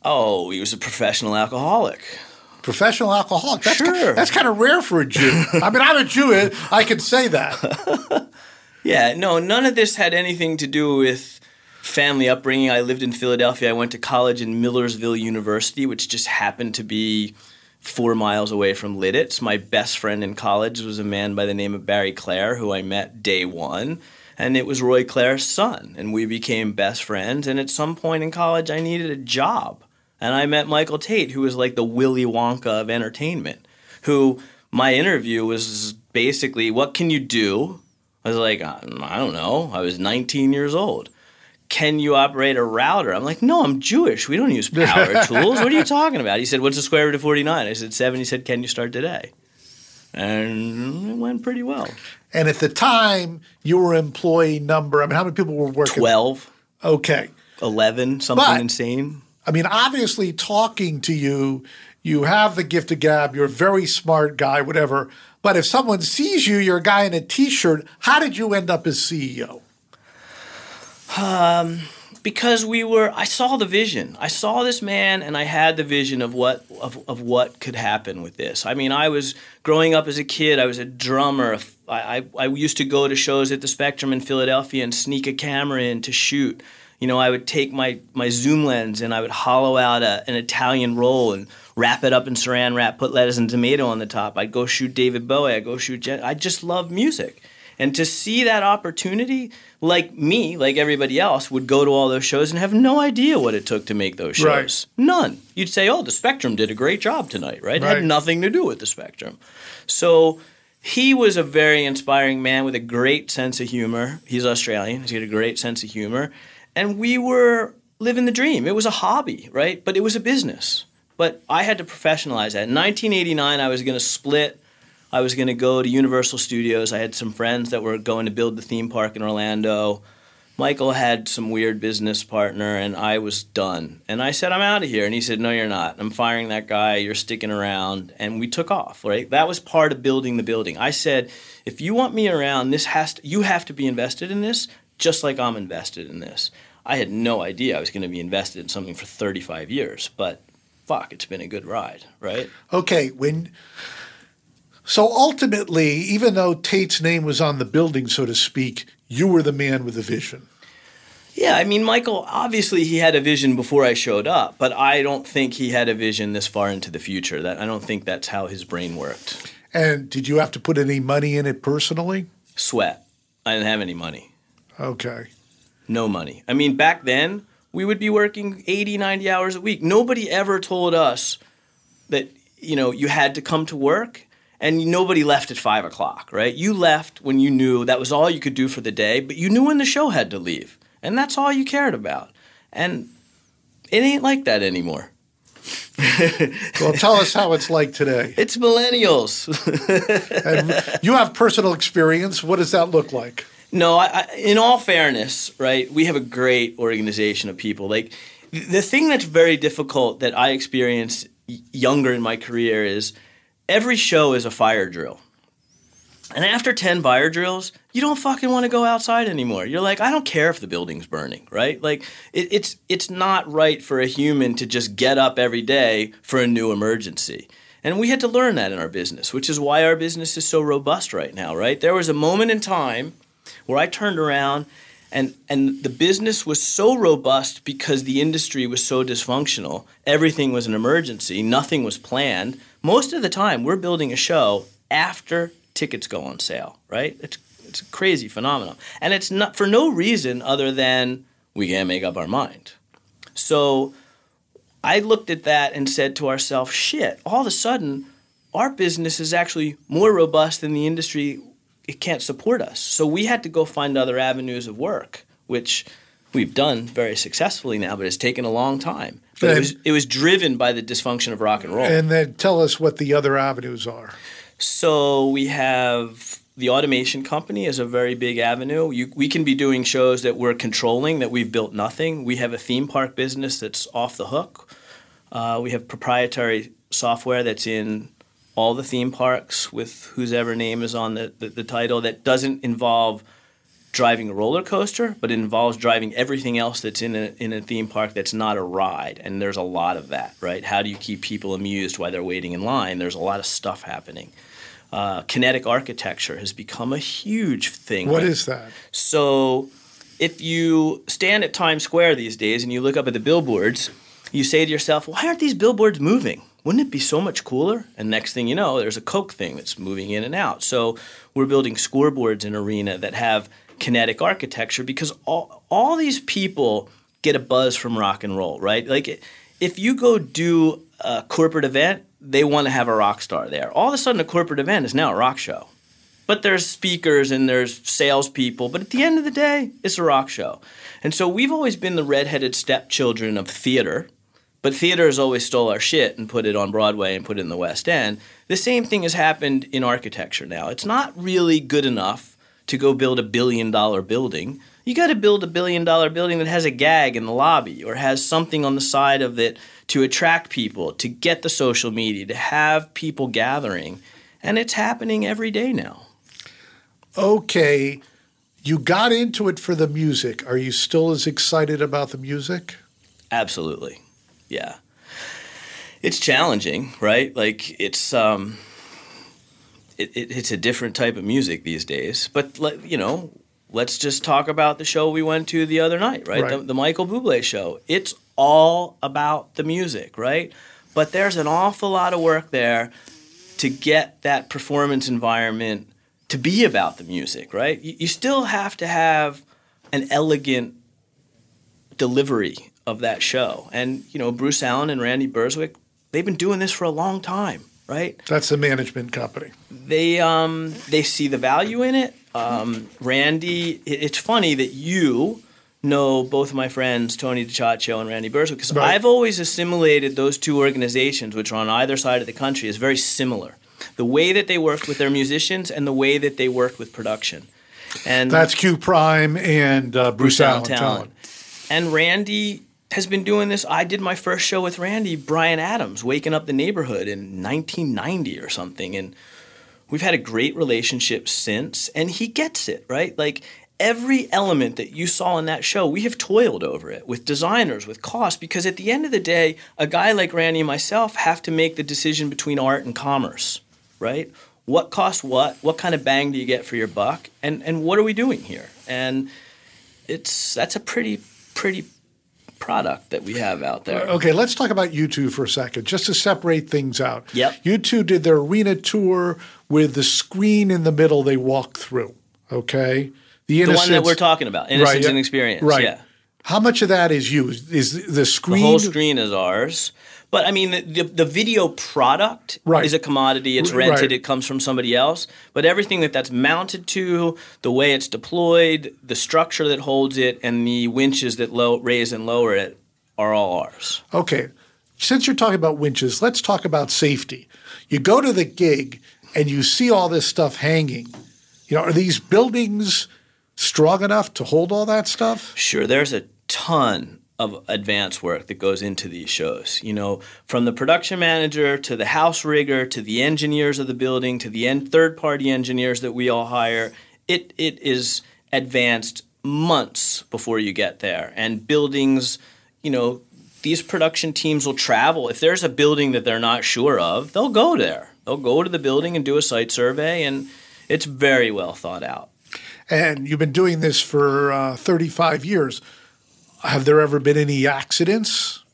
Oh, he was a professional alcoholic. Professional alcoholic. That's Sure. Kind, that's kind of rare for a Jew. I mean, I'm a Jew. I can say that. Yeah, no, none of this had anything to do with family upbringing. I lived in Philadelphia. I went to college in Millersville University, which just happened to be four miles away from Lidditz. My best friend in college was a man by the name of Barry Clare, who I met day one. And it was Roy Clare's son. And we became best friends. And at some point in college, I needed a job. And I met Michael Tate, who was like the Willy Wonka of entertainment, who my interview was basically, what can you do? I was like, I don't know. I was nineteen years old. Can you operate a router? I'm like, no, I'm Jewish. We don't use power tools. What are you talking about? He said, what's the square root of forty-nine? I said, seven. He said, can you start today? And it went pretty well. And at the time, you were employee number, I mean, how many people were working? twelve. Okay. eleven, something But, insane. I mean, obviously, talking to you, you have the gift of gab. You're a very smart guy, whatever. But if someone sees you, you're a guy in a T-shirt. How did you end up as C E O? Um, because we were, I saw the vision. I saw this man, and I had the vision of what of, of what could happen with this. I mean, I was growing up as a kid. I was a drummer. I, I, I used to go to shows at the Spectrum in Philadelphia and sneak a camera in to shoot. You know, I would take my, my zoom lens and I would hollow out a, an Italian roll and wrap it up in saran wrap, put lettuce and tomato on the top. I'd go shoot David Bowie. I'd go shoot Jen. I just love music. And to see that opportunity, like me, like everybody else, would go to all those shows and have no idea what it took to make those shows. Right. None. You'd say, oh, the Spectrum did a great job tonight, right? It Right. had nothing to do with the Spectrum. So he was a very inspiring man with a great sense of humor. He's Australian. He's got a great sense of humor. And we were living the dream. It was a hobby, right? But it was a business. But I had to professionalize that. In nineteen eighty-nine, I was going to split. I was going to go to Universal Studios. I had some friends that were going to build the theme park in Orlando. Michael had some weird business partner, and I was done. And I said, I'm out of here. And he said, no, you're not. I'm firing that guy. You're sticking around. And we took off, right? That was part of building the building. I said, if you want me around, this has to, you have to be invested in this, just like I'm invested in this. I had no idea I was going to be invested in something for thirty-five years, but fuck, it's been a good ride, right? Okay, when so ultimately, even though Tate's name was on the building, so to speak, you were the man with the vision. Yeah, I mean, Michael, obviously he had a vision before I showed up, but I don't think he had a vision this far into the future. That I don't think that's how his brain worked. And did you have to put any money in it personally? Sweat. I didn't have any money. Okay. No money. I mean, back then, we would be working eighty, ninety hours a week. Nobody ever told us that, you know, you had to come to work, and nobody left at five o'clock, right? You left when you knew that was all you could do for the day, but you knew when the show had to leave, and that's all you cared about. And it ain't like that anymore. Well, tell us how it's like today. It's millennials. And you have personal experience. What does that look like? No, I, I, in all fairness, right, we have a great organization of people. Like, the thing that's very difficult that I experienced younger in my career is every show is a fire drill. And after ten fire drills, you don't fucking want to go outside anymore. You're like, I don't care if the building's burning, right? Like, it, it's it's not right for a human to just get up every day for a new emergency. And we had to learn that in our business, which is why our business is so robust right now, right? There was a moment in time where I turned around and and the business was so robust because the industry was so dysfunctional. Everything was an emergency. Nothing was planned. Most of the time, we're building a show after tickets go on sale, right? It's it's a crazy phenomenon. And it's not for no reason other than we can't make up our mind. So I looked at that and said to ourselves, shit, all of a sudden, our business is actually more robust than the industry. It can't support us. So we had to go find other avenues of work, which we've done very successfully now, but it's taken a long time. But And- it was it was driven by the dysfunction of rock and roll. And then tell us what the other avenues are. So we have the automation company is a very big avenue. You, we can be doing shows that we're controlling, that we've built nothing. We have a theme park business that's off the hook. Uh, we have proprietary software that's in all the theme parks with whosever name is on the, the, the title that doesn't involve driving a roller coaster, but it involves driving everything else that's in a, in a theme park that's not a ride. And there's a lot of that, right? How do you keep people amused while they're waiting in line? There's a lot of stuff happening. Uh, kinetic architecture has become a huge thing. What right? is that? So if you stand at Times Square these days and you look up at the billboards, you say to yourself, why aren't these billboards moving? Wouldn't it be so much cooler? And next thing you know, there's a Coke thing that's moving in and out. So we're building scoreboards in Arena that have kinetic architecture because all, all these people get a buzz from rock and roll, right? Like if you go do a corporate event, they want to have a rock star there. All of a sudden, a corporate event is now a rock show. But there's speakers and there's salespeople. But at the end of the day, it's a rock show. And so we've always been the redheaded stepchildren of theater. But theater has always stole our shit and put it on Broadway and put it in the West End. The same thing has happened in architecture now. It's not really good enough to go build a billion-dollar building. You got to build a billion-dollar building that has a gag in the lobby or has something on the side of it to attract people, to get the social media, to have people gathering. And it's happening every day now. Okay, you got into it for the music. Are you still as excited about the music? Absolutely. Yeah. It's challenging, right? Like it's um, it, it, it's a different type of music these days. But, let, you know, let's just talk about the show we went to the other night, right? Right. The, the Michael Bublé show. It's all about the music, right? But there's an awful lot of work there to get that performance environment to be about the music, right? You, you still have to have an elegant delivery of that show. And, you know, Bruce Allen and Randy Burswick, they've been doing this for a long time, right? That's the management company. They um they see the value in it. Um, Randy, it, it's funny that you know both of my friends, Tony DiCiaccio and Randy Burswick, because Right. I've always assimilated those two organizations, which are on either side of the country, as very similar. The way that they worked with their musicians and the way that they worked with production. And That's Q Prime and uh, Bruce, Bruce Allen Allen Talent. And Randy has been doing this. I did my first show with Randy, Bryan Adams, Waking Up the Neighborhood in nineteen ninety or something. And we've had a great relationship since. And he gets it, right? Like every element that you saw in that show, we have toiled over it with designers, with cost, because at the end of the day, a guy like Randy and myself have to make the decision between art and commerce, right? What costs what? What kind of bang do you get for your buck? And and what are we doing here? And it's that's a pretty pretty product that we have out there. Okay, let's talk about U two for a second, just to separate things out. Yep. U two did their arena tour with the screen in the middle they walked through, okay? The one that we're talking about, Innocence Right, yeah. and Experience. Right. Yeah. How much of that is you? Is the screen? The whole screen is ours. But I mean, the, the, the video product Right. is a commodity. It's R- rented. right. It comes from somebody else. But everything that that's mounted to, the way it's deployed, the structure that holds it, and the winches that low, raise and lower it are all ours. Okay. Since you're talking about winches, let's talk about safety. You go to the gig and you see all this stuff hanging. You know, are these buildings strong enough to hold all that stuff? Sure, there's a ton of advanced work that goes into these shows. You know, from the production manager to the house rigger to the engineers of the building to the en- third-party engineers that we all hire, it it is advanced months before you get there. And buildings, you know, these production teams will travel. If there's a building that they're not sure of, they'll go there. They'll go to the building and do a site survey, and it's very well thought out. And you've been doing this for uh, thirty-five years. Have there ever been any accidents?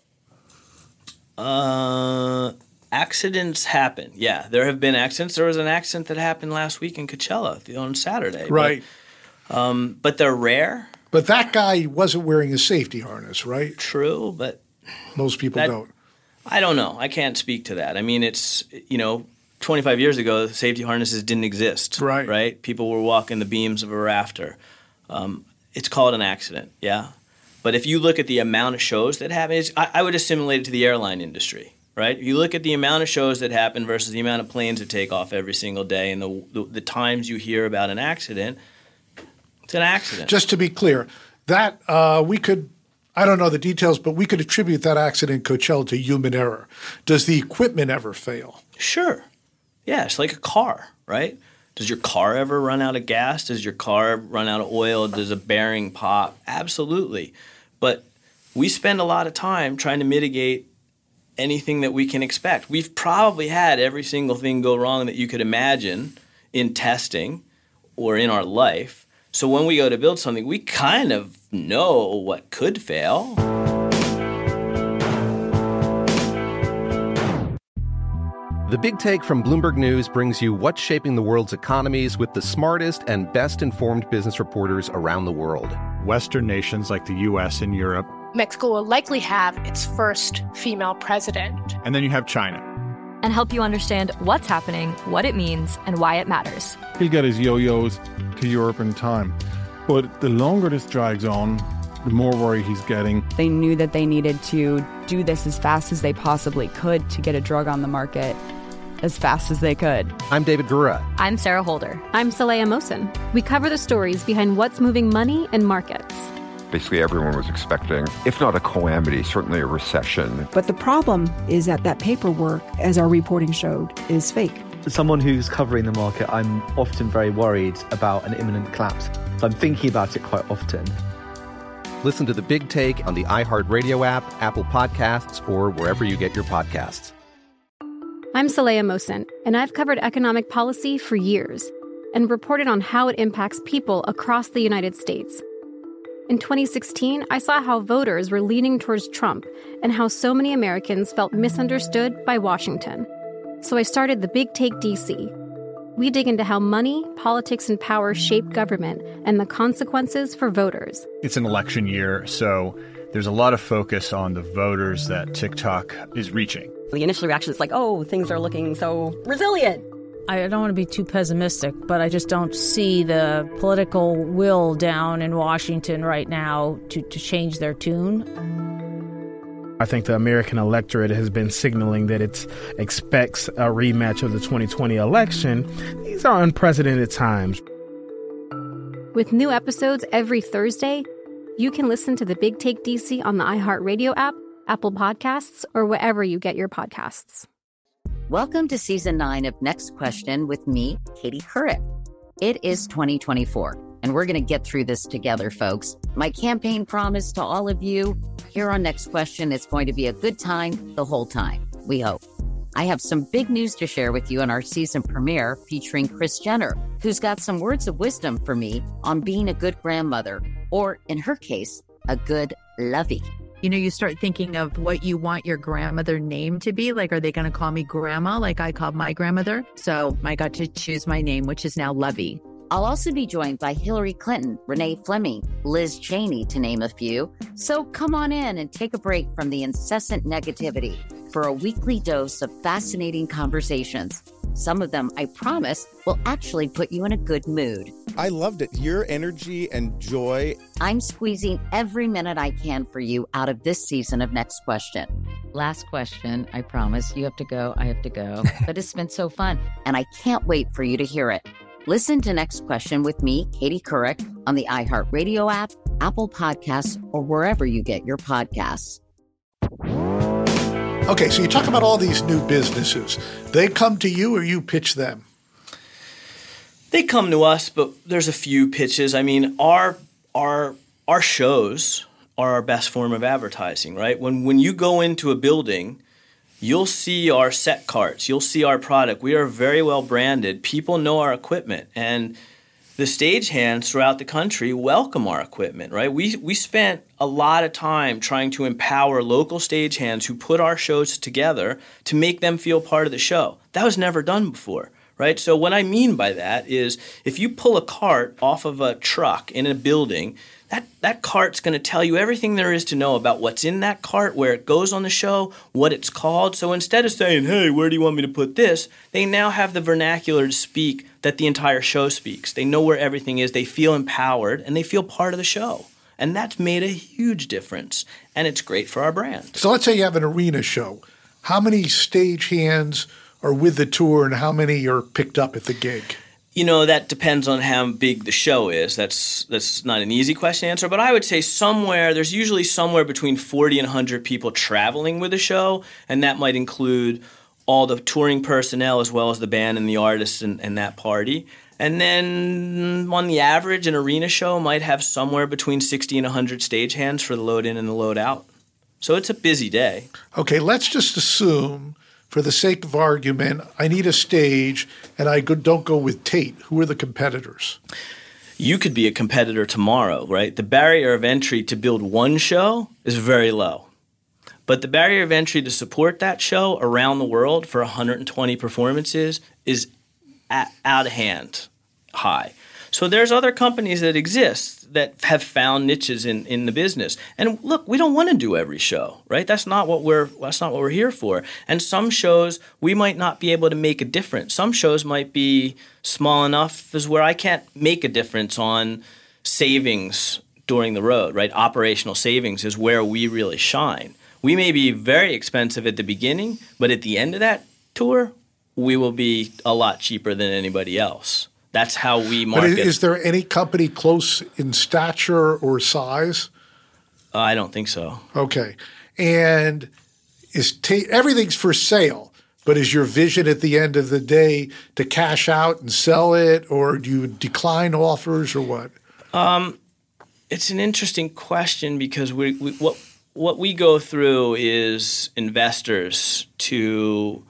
Uh, accidents happen. Yeah, there have been accidents. There was an accident that happened last week in Coachella on Saturday. Right. But, um, but they're rare. But that guy wasn't wearing a safety harness, right? True, but most people that- don't. I don't know. I can't speak to that. I mean, it's, you know, twenty-five years ago, safety harnesses didn't exist. Right. Right? People were walking the beams of a rafter. Um, it's called an accident, yeah? But if you look at the amount of shows that happen, it's, I, I would assimilate it to the airline industry, right? If you look at the amount of shows that happen versus the amount of planes that take off every single day and the, the, the times you hear about an accident, it's an accident. Just to be clear, that uh, we could, I don't know the details, but we could attribute that accident in Coachella to human error. Does the equipment ever fail? Sure. Yeah, it's like a car, right? Does your car ever run out of gas? Does your car run out of oil? Does a bearing pop? Absolutely. But we spend a lot of time trying to mitigate anything that we can expect. We've probably had every single thing go wrong that you could imagine in testing or in our life. So when we go to build something, we kind of know what could fail. The Big Take from Bloomberg News brings you what's shaping the world's economies with the smartest and best-informed business reporters around the world. Western nations like the U S and Europe. Mexico will likely have its first female president. And then you have China. And help you understand what's happening, what it means, and why it matters. He'll get his yo-yos to Europe in time. But the longer this drags on, the more worry he's getting. They knew that they needed to do this as fast as they possibly could to get a drug on the market as fast as they could. I'm David Gura. I'm Sarah Holder. I'm Saleha Mohsin. We cover the stories behind what's moving money and markets. Basically, everyone was expecting, if not a calamity, certainly a recession. But the problem is that that paperwork, as our reporting showed, is fake. As someone who's covering the market, I'm often very worried about an imminent collapse. I'm thinking about it quite often. Listen to The Big Take on the iHeartRadio app, Apple Podcasts, or wherever you get your podcasts. I'm Saleha Mohsin, and I've covered economic policy for years and reported on how it impacts people across the United States. In twenty sixteen, I saw how voters were leaning towards Trump and how so many Americans felt misunderstood by Washington. So I started The Big Take D C. We dig into how money, politics, and power shape government and the consequences for voters. It's an election year, so there's a lot of focus on the voters that TikTok is reaching. The initial reaction is like, oh, things are looking so resilient. I don't want to be too pessimistic, but I just don't see the political will down in Washington right now to, to change their tune. I think the American electorate has been signaling that it expects a rematch of the twenty twenty election. These are unprecedented times. With new episodes every Thursday, you can listen to The Big Take D C on the iHeartRadio app, Apple Podcasts, or wherever you get your podcasts. Welcome to season nine of Next Question with me, Katie Couric. It is twenty twenty-four, and we're going to get through this together, folks. My campaign promise to all of you here on Next Question is going to be a good time the whole time, we hope. I have some big news to share with you in our season premiere featuring Kris Jenner, who's got some words of wisdom for me on being a good grandmother, or in her case, a good lovey. You know, you start thinking of what you want your grandmother name to be. Like, are they going to call me grandma like I called my grandmother? So I got to choose my name, which is now Lovey. I'll also be joined by Hillary Clinton, Renee Fleming, Liz Cheney, to name a few. So come on in and take a break from the incessant negativity for a weekly dose of fascinating conversations. Some of them, I promise, will actually put you in a good mood. I loved it. Your energy and joy. I'm squeezing every minute I can for you out of this season of Next Question. Last question, I promise. You have to go, I have to go. But it's been so fun, and I can't wait for you to hear it. Listen to Next Question with me, Katie Couric, on the iHeartRadio app, Apple Podcasts, or wherever you get your podcasts. Okay, so you talk about all these new businesses. They come to you or you pitch them? They come to us, but there's a few pitches. I mean, our our our shows are our best form of advertising, right? When when you go into a building, you'll see our set carts, you'll see our product. We are very well branded. People know our equipment, and the stagehands throughout the country welcome our equipment, right? We we spent a lot of time trying to empower local stagehands who put our shows together to make them feel part of the show. That was never done before, right? So what I mean by that is if you pull a cart off of a truck in a building, that, that cart's going to tell you everything there is to know about what's in that cart, where it goes on the show, what it's called. So instead of saying, hey, where do you want me to put this? They now have the vernacular to speak that the entire show speaks. They know where everything is. They feel empowered, and they feel part of the show. And that's made a huge difference, and it's great for our brand. So let's say you have an arena show. How many stagehands are with the tour, and how many are picked up at the gig? You know, that depends on how big the show is. That's that's not an easy question to answer, but I would say somewhere, there's usually somewhere between forty and one hundred people traveling with the show, and that might include all the touring personnel as well as the band and the artists and, and that party. And then on the average, an arena show might have somewhere between sixty and one hundred stagehands for the load in and the load out. So it's a busy day. Okay, let's just assume, for the sake of argument, I need a stage and I go, don't go with Tate. Who are the competitors? You could be a competitor tomorrow, right? The barrier of entry to build one show is very low. But the barrier of entry to support that show around the world for one hundred twenty performances is at, out of hand high. So there's other companies that exist that have found niches in, in the business. And look, we don't want to do every show, right? That's not what we're that's not what we're here for. And some shows we might not be able to make a difference. Some shows might be small enough as where I can't make a difference on savings during the road, right? Operational savings is where we really shine. We may be very expensive at the beginning, but at the end of that tour, we will be a lot cheaper than anybody else. That's how we market. But is there any company close in stature or size? Uh, I don't think so. Okay. And is ta- everything's for sale, but is your vision at the end of the day to cash out and sell it, or do you decline offers, or what? Um, it's an interesting question because we, we what what we go through is investors to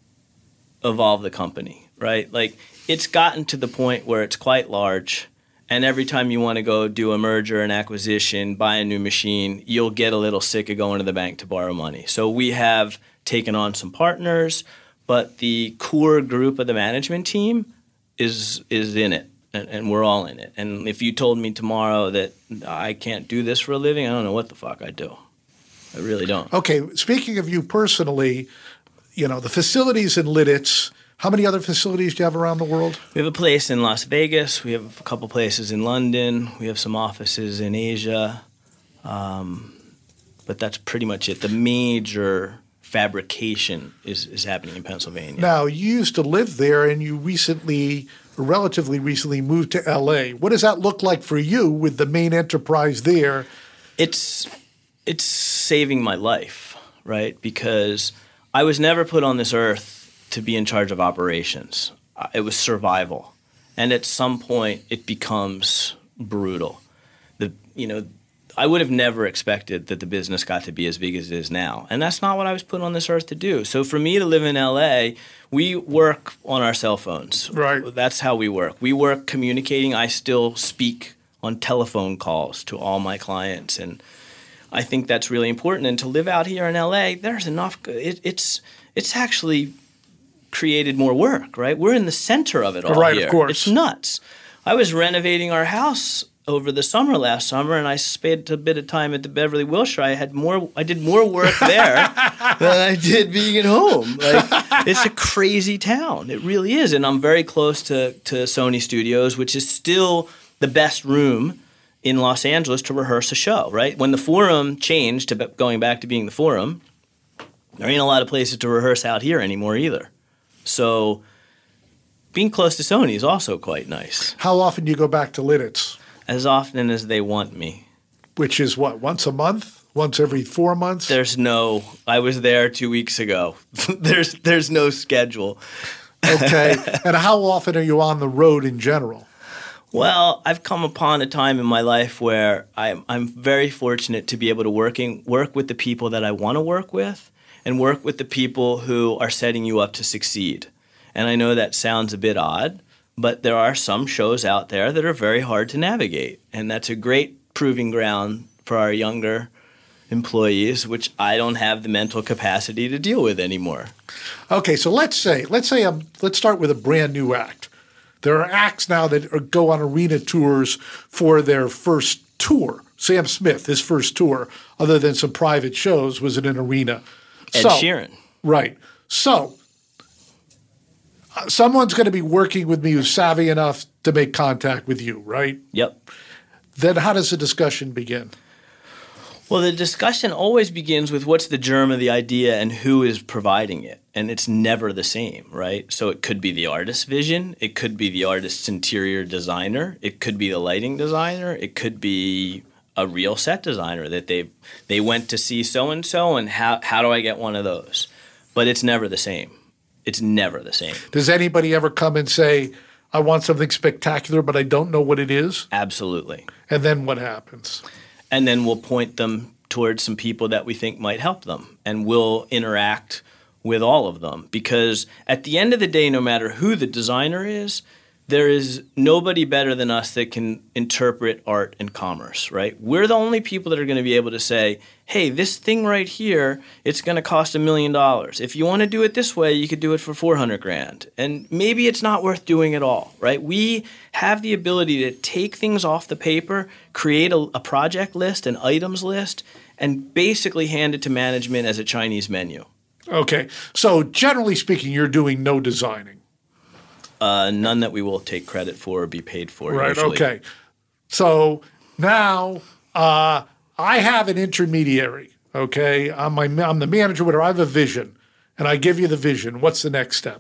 evolve the company, right? Like, it's gotten to the point where it's quite large, and every time you want to go do a merger and acquisition, buy a new machine, you'll get a little sick of going to the bank to borrow money. So we have taken on some partners, but the core group of the management team is is in it, and, and we're all in it. And if you told me tomorrow that I can't do this for a living, I don't know what the fuck I'd do. I really don't. Okay, speaking of you personally, you know, the facilities in Lititz, how many other facilities do you have around the world? We have a place in Las Vegas. We have a couple places in London. We have some offices in Asia. Um, but that's pretty much it. The major fabrication is, is happening in Pennsylvania. Now, you used to live there, and you recently, or relatively recently, moved to L A. What does that look like for you with the main enterprise there? It's it's saving my life, right? Because I was never put on this earth to be in charge of operations. It was survival. And at some point, it becomes brutal. The you know, I would have never expected that the business got to be as big as it is now. And that's not what I was put on this earth to do. So for me to live in L A, we work on our cell phones. Right. That's how we work. We work communicating. I still speak on telephone calls to all my clients. And I think that's really important. And to live out here in L A, there's enough it, – it's it's actually – created more work, right? We're in the center of it all right, here. Of course. It's nuts. I was renovating our house over the summer last summer, and I spent a bit of time at the Beverly Wilshire. I had more. I did more work there than I did being at home. Like, it's a crazy town. It really is, and I'm very close to to Sony Studios, which is still the best room in Los Angeles to rehearse a show. Right when the Forum changed to going back to being the Forum, there ain't a lot of places to rehearse out here anymore either. So being close to Sony is also quite nice. How often do you go back to Lititz? As often as they want me. Which is what, once a month? Once every four months? There's no – I was there two weeks ago. there's there's no schedule. Okay. And how often are you on the road in general? Well, I've come upon a time in my life where I'm, I'm very fortunate to be able to working work with the people that I want to work with, and work with the people who are setting you up to succeed. And I know that sounds a bit odd, but there are some shows out there that are very hard to navigate. And that's a great proving ground for our younger employees, which I don't have the mental capacity to deal with anymore. Okay, so let's say, let's say I'm, let's start with a brand new act. There are acts now that are, go on arena tours for their first tour. Sam Smith, his first tour, other than some private shows, was in an arena. Ed so, Sheeran. Right. So uh, someone's going to be working with me who's savvy enough to make contact with you, right? Yep. Then how does the discussion begin? Well, the discussion always begins with what's the germ of the idea and who is providing it. And it's never the same, right? So it could be the artist's vision. It could be the artist's interior designer. It could be the lighting designer. It could be a real set designer that they they went to see so-and-so and how how do I get one of those? But it's never the same. It's never the same. Does anybody ever come and say, I want something spectacular, but I don't know what it is? Absolutely. And then what happens? And then we'll point them towards some people that we think might help them. And we'll interact with all of them. Because at the end of the day, no matter who the designer is, there is nobody better than us that can interpret art and commerce, right? We're the only people that are going to be able to say, hey, this thing right here, it's going to cost a million dollars. If you want to do it this way, you could do it for four hundred grand. And maybe it's not worth doing at all, right? We have the ability to take things off the paper, create a, a project list, an items list, and basically hand it to management as a Chinese menu. Okay. So generally speaking, you're doing no designing. Uh, none that we will take credit for or be paid for. Right, usually. okay. So now uh, I have an intermediary, okay? I'm, my, I'm the manager, whatever. I have a vision, and I give you the vision. What's the next step?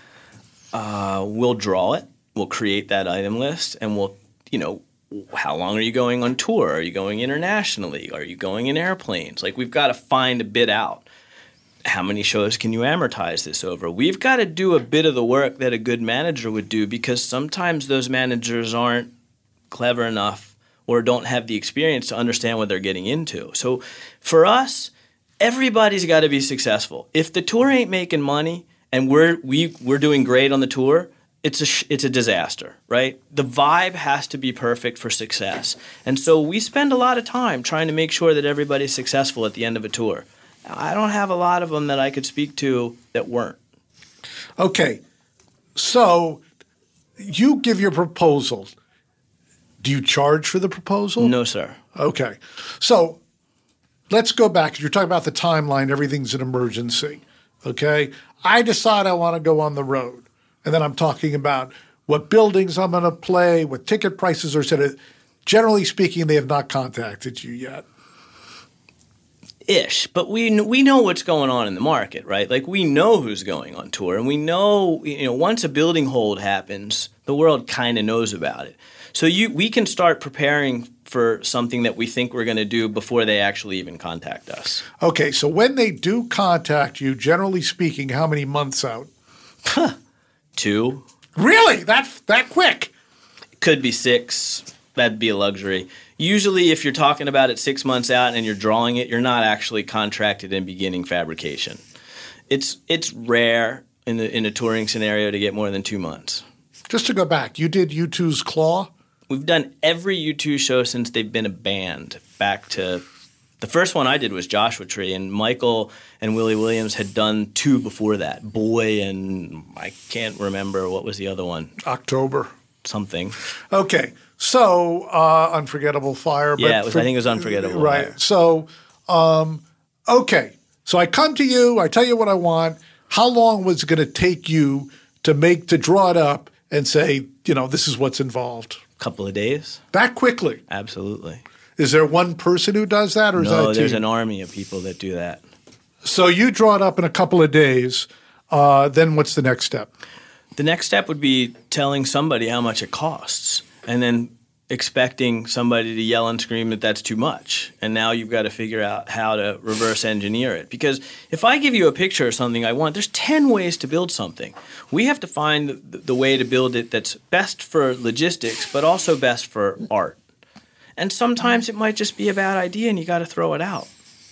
Uh, we'll draw it. We'll create that item list, and we'll, you know, how long are you going on tour? Are you going internationally? Are you going in airplanes? Like, we've got to find a bit out. How many shows can you amortize this over? We've got to do a bit of the work that a good manager would do, because sometimes those managers aren't clever enough or don't have the experience to understand what they're getting into. So for us, everybody's got to be successful. If the tour ain't making money and we're we we're doing great on the tour, it's a sh- it's a disaster, right? The vibe has to be perfect for success. And so we spend a lot of time trying to make sure that everybody's successful at the end of a tour. I don't have a lot of them that I could speak to that weren't. Okay. So you give your proposal. Do you charge for the proposal? No, sir. Okay. So let's go back. You're talking about the timeline. Everything's an emergency. Okay. I decide I want to go on the road. And then I'm talking about what buildings I'm going to play, what ticket prices are set. Generally speaking, they have not contacted you yet. Ish, but we we know what's going on in the market, right? Like, we know who's going on tour, and we know, you know, once a building hold happens, the world kind of knows about it. So you we can start preparing for something that we think we're going to do before they actually even contact us. Okay, so when they do contact you, generally speaking, how many months out? Two. Really? That that quick? Could be six. That'd be a luxury. Usually, if you're talking about it six months out and you're drawing it, you're not actually contracted and beginning fabrication. It's it's rare in the in a touring scenario to get more than two months. Just to go back, you did U two's Claw? We've done every U two show since they've been a band. Back to the first one I did was Joshua Tree, and Michael and Willie Williams had done two before that. Boy, and I can't remember what was the other one. October. Something. Okay. So, uh, Unforgettable Fire. But yeah, it was, for, I think it was Unforgettable right. Fire. So, um, okay. So I come to you. I tell you what I want. How long was it going to take you to make to draw it up and say, you know, this is what's involved? A couple of days. That quickly? Absolutely. Is there one person who does that, or is no, that a team? There's an army of people that do that. So you draw it up in a couple of days. Uh, then what's the next step? The next step would be telling somebody how much it costs, and then expecting somebody to yell and scream that that's too much. And now you've got to figure out how to reverse engineer it. Because if I give you a picture of something I want, there's ten ways to build something. We have to find the, the way to build it that's best for logistics, but also best for art. And sometimes it might just be a bad idea and you got to throw it out.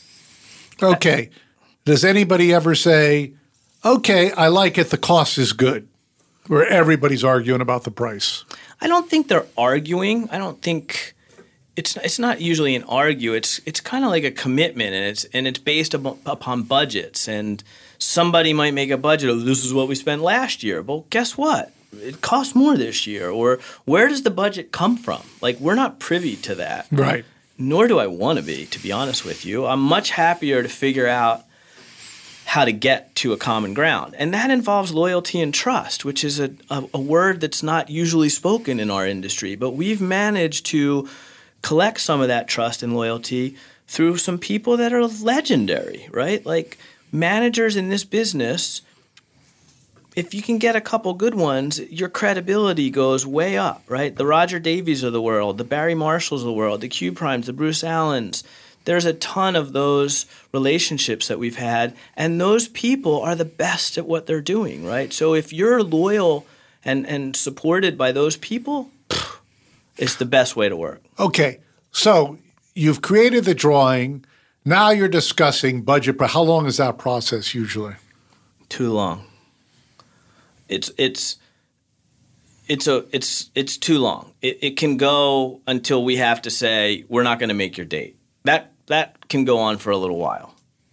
Okay. Does anybody ever say, okay, I like it, the cost is good, where everybody's arguing about the price? I don't think they're arguing. I don't think it's it's not usually an argue. It's it's kind of like a commitment, and it's and it's based up, upon budgets. And somebody might make a budget of this is what we spent last year. Well, guess what? It costs more this year. Or where does the budget come from? Like, we're not privy to that. Right. Nor do I want to be, to be honest with you. I'm much happier to figure out how to get to a common ground. And that involves loyalty and trust, which is a, a, a word that's not usually spoken in our industry. But we've managed to collect some of that trust and loyalty through some people that are legendary, right? Like, managers in this business, if you can get a couple good ones, your credibility goes way up, right? The Roger Davies of the world, the Barry Marshalls of the world, the Q Primes, the Bruce Allens. There's a ton of those relationships that we've had, and those people are the best at what they're doing, right? So if you're loyal and, and supported by those people, it's the best way to work. Okay, so you've created the drawing. Now you're discussing budget, but how long is that process usually? Too long. It's it's it's a it's it's too long. It, it can go until we have to say we're not going to make your date. That that can go on for a little while.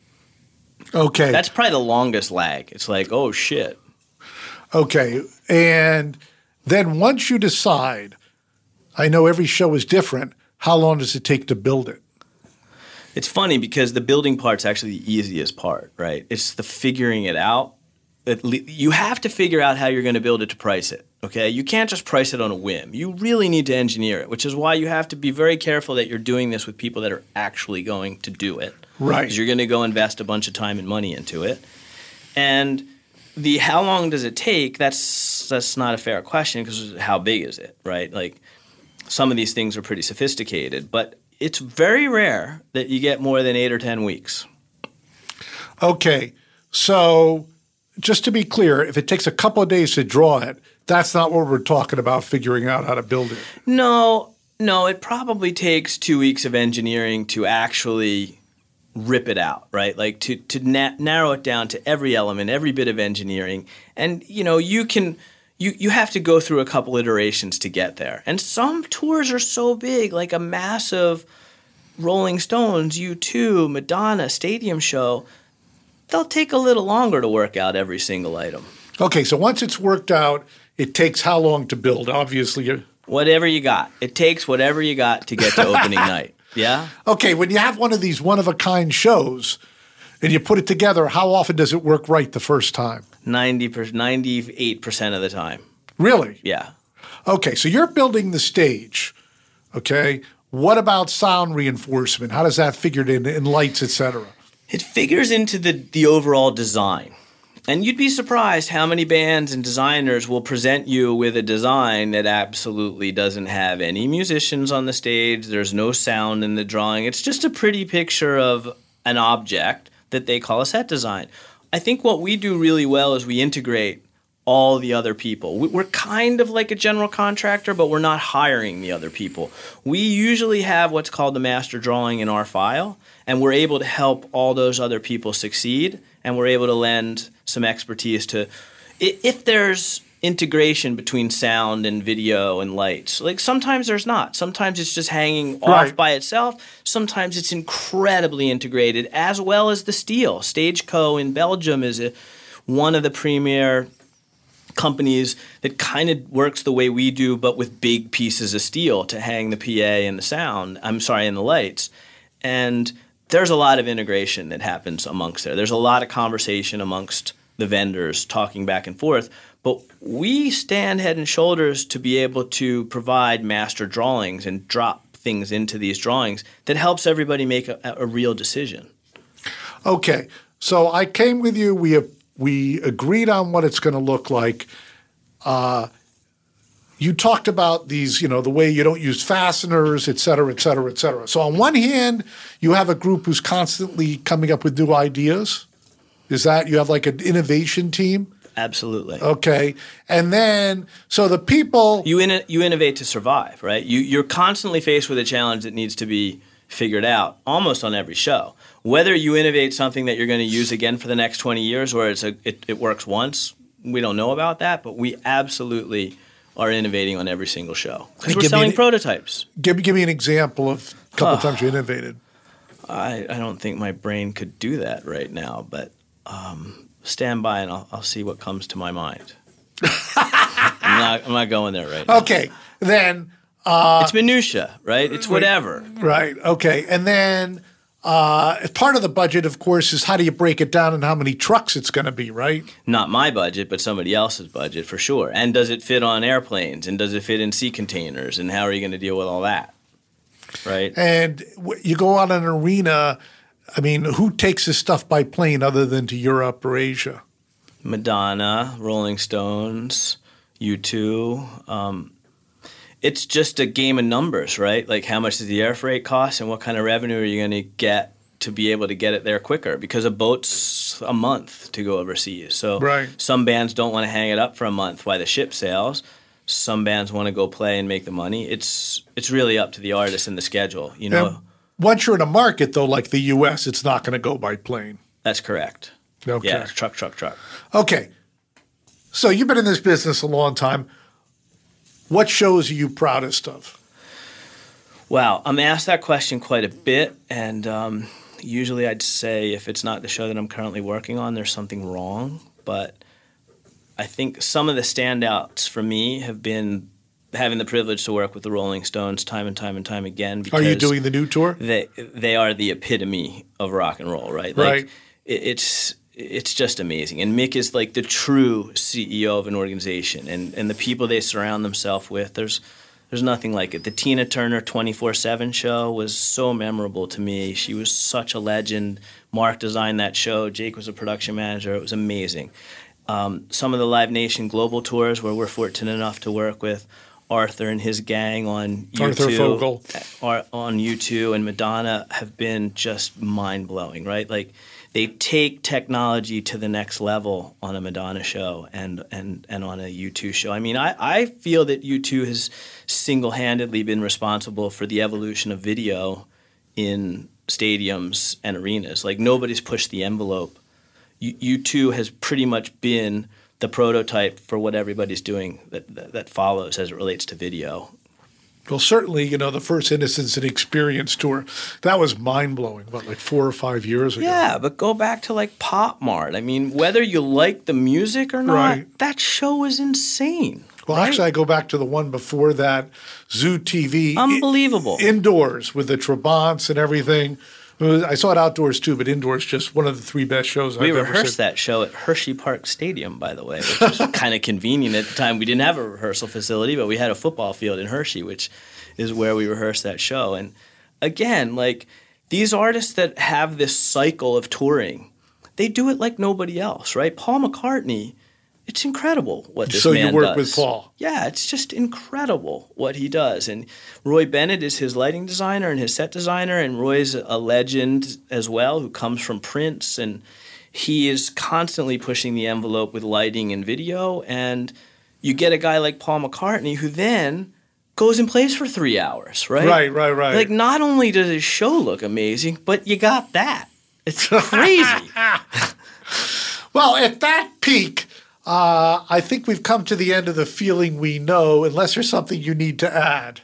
Okay. That's probably the longest lag. It's like, oh shit. Okay. And then once you decide, I know every show is different, how long does it take to build it? It's funny because the building part's actually the easiest part, right? It's the figuring it out. It, you have to figure out how you're going to build it to price it, okay? You can't just price it on a whim. You really need to engineer it, which is why you have to be very careful that you're doing this with people that are actually going to do it. Right. Because you're going to go invest a bunch of time and money into it. And the how long does it take, that's that's not a fair question because how big is it, right? Like some of these things are pretty sophisticated, but it's very rare that you get more than eight or ten weeks. Okay. So just to be clear, if it takes a couple of days to draw it, that's not what we're talking about figuring out how to build it. No, no, it probably takes two weeks of engineering to actually rip it out, right? Like to to na- narrow it down to every element, every bit of engineering. And, you know, you can you you have to go through a couple iterations to get there. And some tours are so big, like a massive Rolling Stones, U two, Madonna stadium show, they'll take a little longer to work out every single item. Okay, so once it's worked out, it takes how long to build? Obviously, you're whatever you got. It takes whatever you got to get to opening night. Yeah? Okay, when you have one of these one-of-a-kind shows and you put it together, how often does it work right the first time? ninety percent, ninety-eight percent of the time. Really? Yeah. Okay, so you're building the stage, okay? What about sound reinforcement? How does that figure in, in lights, et cetera? It figures into the, the overall design. And you'd be surprised how many bands and designers will present you with a design that absolutely doesn't have any musicians on the stage. There's no sound in the drawing. It's just a pretty picture of an object that they call a set design. I think what we do really well is we integrate all the other people. We're kind of like a general contractor, but we're not hiring the other people. We usually have what's called the master drawing in our file, and we're able to help all those other people succeed, and we're able to lend some expertise to if there's integration between sound and video and lights. Like sometimes there's not. Sometimes it's just hanging Right. off by itself. Sometimes it's incredibly integrated, as well as the steel. Stageco in Belgium is a, one of the premier companies that kind of works the way we do, but with big pieces of steel to hang the P A and the sound. I'm sorry, and the lights. And there's a lot of integration that happens amongst there. There's a lot of conversation amongst the vendors talking back and forth. But we stand head and shoulders to be able to provide master drawings and drop things into these drawings that helps everybody make a, a real decision. Okay, so I came with you. We we agreed on what it's going to look like. Uh, you talked about these, you know, the way you don't use fasteners, et cetera, et cetera, et cetera. So on one hand, you have a group who's constantly coming up with new ideas. Is that you have like an innovation team? Absolutely. Okay. And then, so the people... You in, you innovate to survive, right? You, you're constantly faced with a challenge that needs to be figured out almost on every show. Whether you innovate something that you're going to use again for the next twenty years or it's a, it, it works once, we don't know about that, but we absolutely are innovating on every single show. Because we're Give me selling an- prototypes. Give, give me an example of a couple Oh. of times you innovated. I, I don't think my brain could do that right now, but um, stand by and I'll, I'll see what comes to my mind. I'm not, I'm not going there right now. Okay. Then... Uh, it's minutia, right? It's whatever. Right. Okay. And then uh, part of the budget, of course, is how do you break it down and how many trucks it's going to be, right? Not my budget, but somebody else's budget for sure. And does it fit on airplanes? And does it fit in sea containers? And how are you going to deal with all that? Right? And w- you go on an arena, I mean, who takes this stuff by plane other than to Europe or Asia? Madonna, Rolling Stones, U two. Um, it's just a game of numbers, right? Like how much does the air freight cost and what kind of revenue are you going to get to be able to get it there quicker? Because a boat's takes a month to go overseas. So right. some bands don't want to hang it up for a month while the ship sails. Some bands want to go play and make the money. It's it's really up to the artist and the schedule, you know. And once you're in a market, though, like the U S, it's not going to go by plane. That's correct. Okay. Yeah, it's truck, truck, truck. Okay. So you've been in this business a long time. What shows are you proudest of? Wow, I'm asked that question quite a bit, and um, usually I'd say if it's not the show that I'm currently working on, there's something wrong. But I think some of the standouts for me have been having the privilege to work with the Rolling Stones time and time and time again. Because are you doing the new tour? They they are the epitome of rock and roll, right? Like, right. It, it's it's just amazing. And Mick is like the true C E O of an organization, and and the people they surround themselves with. There's There's nothing like it. The Tina Turner twenty-four seven show was so memorable to me. She was such a legend. Mark designed that show. Jake was a production manager. It was amazing. Um, some of the Live Nation global tours where we're fortunate enough to work with Arthur and his gang on U two, Arthur Fogel. on U two and Madonna have been just mind-blowing, right? Like, they take technology to the next level on a Madonna show and and, and on a U two show. I mean, I, I feel that U two has single-handedly been responsible for the evolution of video in stadiums and arenas. Like, nobody's pushed the envelope. U- U2 has pretty much been the prototype for what everybody's doing that, that, that follows as it relates to video. Well, certainly, you know, the first Innocence and Experience tour, that was mind-blowing, what, like four or five years ago? Yeah, but go back to, like, Pop Mart. I mean, whether you like the music or not, right. that show was insane. Well, right? actually, I go back to the one before that, Zoo T V. Unbelievable. I- indoors with the Trabants and everything. I saw it outdoors too, but indoors, just one of the three best shows we I've ever seen. We rehearsed that show at Hershey Park Stadium, by the way, which was kind of convenient at the time. We didn't have a rehearsal facility, but we had a football field in Hershey, which is where we rehearsed that show. And again, like, these artists that have this cycle of touring, they do it like nobody else, right? Paul McCartney, it's incredible what this so man does. So you work with Paul? Yeah, it's just incredible what he does. And Roy Bennett is his lighting designer and his set designer, and Roy's a legend as well who comes from Prince, and he is constantly pushing the envelope with lighting and video. And you get a guy like Paul McCartney who then goes and plays for three hours, right? Right, right, right. Like, not only does his show look amazing, but you got that. It's crazy. Well, at that peak, uh, I think we've come to the end of the feeling we know, unless there's something you need to add.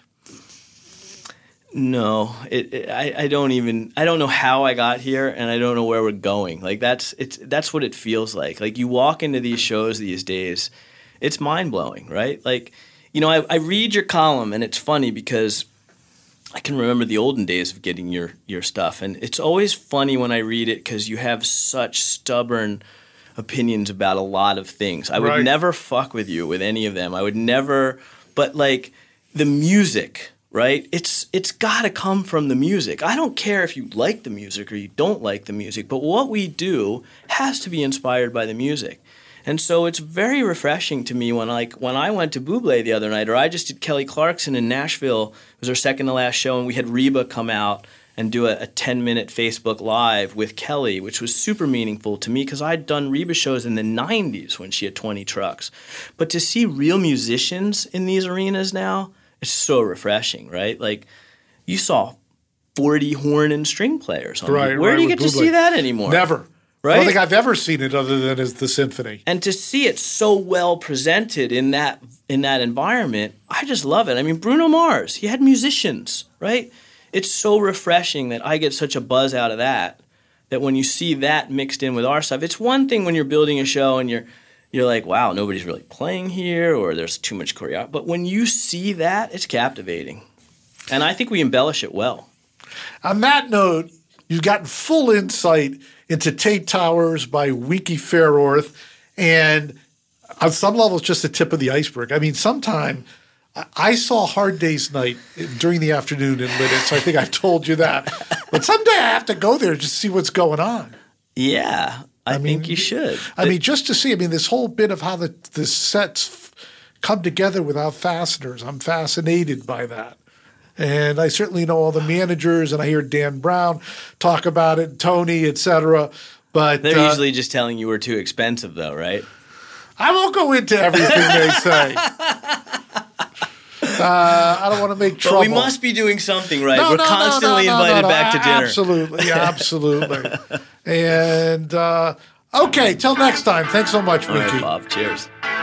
No, it, it, I, I don't even, I don't know how I got here, and I don't know where we're going. Like, that's, it's, that's what it feels like. Like, you walk into these shows these days, it's mind-blowing, right? Like, you know, I, I read your column, and it's funny because I can remember the olden days of getting your, your stuff. And it's always funny when I read it because you have such stubborn opinions about a lot of things. I would right. never fuck with you with any of them. I would never – but, like, the music, right? It's It's got to come from the music. I don't care if you like the music or you don't like the music, but what we do has to be inspired by the music. And so it's very refreshing to me when, like, when I went to Bublé the other night, or I just did Kelly Clarkson in Nashville. It was our second to last show, and we had Reba come out and do a ten-minute Facebook Live with Kelly, which was super meaningful to me because I'd done Reba shows in the nineties when she had twenty trucks. But to see real musicians in these arenas now, it's so refreshing, right? Like, you saw forty horn and string players on right, Bublé. Where right, do you get Bublé. to see that anymore? Never. Right? I don't think I've ever seen it other than as the symphony. And to see it so well presented in that in that environment, I just love it. I mean, Bruno Mars, he had musicians, right? It's so refreshing that I get such a buzz out of that, that when you see that mixed in with our stuff, it's one thing when you're building a show and you're you're like, wow, nobody's really playing here, or there's too much choreography. But when you see that, it's captivating. And I think we embellish it well. On that note, you've gotten full insight into Tate Towers by Winky Fairorth, and on some levels, just the tip of the iceberg. I mean, sometime I saw Hard Day's Night during the afternoon in Lidditz. So I think I've told you that. But someday I have to go there just to see what's going on. Yeah, I, I mean, think you should. I mean, just to see, I mean, this whole bit of how the, the sets come together without fasteners, I'm fascinated by that. And I certainly know all the managers, and I hear Dan Brown talk about it, Tony, et cetera. But they're uh, usually just telling you we're too expensive, though, right? I won't go into everything they say. Uh, I don't want to make trouble. But we must be doing something right. No, We're no, constantly no, no, invited no, no, back no. to dinner. Absolutely, absolutely. And uh, okay, till next time. Thanks so much, All Winky. right, Bob. Cheers.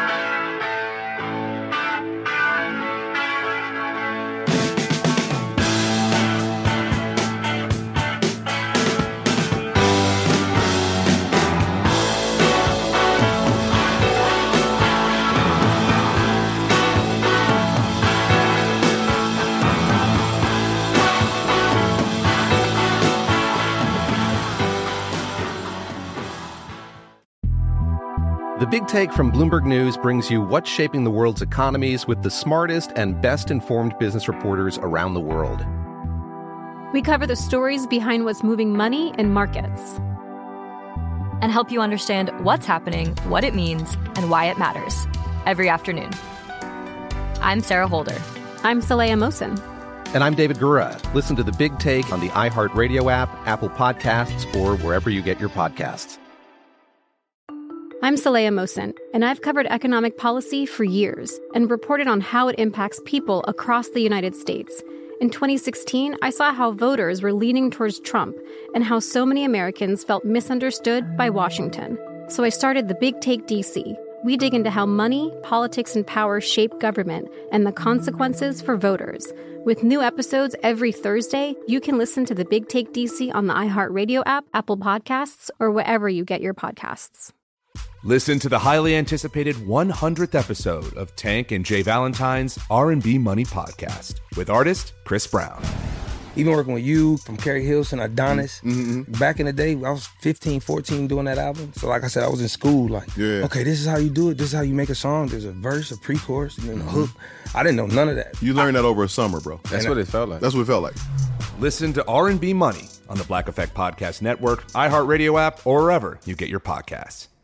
The Big Take from Bloomberg News brings you what's shaping the world's economies with the smartest and best-informed business reporters around the world. We cover the stories behind what's moving money and markets, and help you understand what's happening, what it means, and why it matters every afternoon. I'm Sarah Holder. I'm Saleha Mohsin. And I'm David Gura. Listen to The Big Take on the iHeartRadio app, Apple Podcasts, or wherever you get your podcasts. I'm Saleha Mohsin, and I've covered economic policy for years and reported on how it impacts people across the United States. In twenty sixteen, I saw how voters were leaning towards Trump and how so many Americans felt misunderstood by Washington. So I started The Big Take D C. We dig into how money, politics, and power shape government and the consequences for voters. With new episodes every Thursday, you can listen to The Big Take D C on the iHeartRadio app, Apple Podcasts, or wherever you get your podcasts. Listen to the highly anticipated one hundredth episode of Tank and Jay Valentine's R and B Money Podcast with artist Chris Brown. Even working with you, from Carrie Hilson, Adonis. Mm-hmm. Back in the day, I was fifteen, fourteen doing that album. So like I said, I was in school like, yeah. okay, this is how you do it. This is how you make a song. There's a verse, a pre-chorus, and then a hook. I didn't know none of that. You learned that over a summer, bro. That's what it felt like. That's what it felt like. Listen to R and B Money on the Black Effect Podcast Network, iHeartRadio app, or wherever you get your podcasts.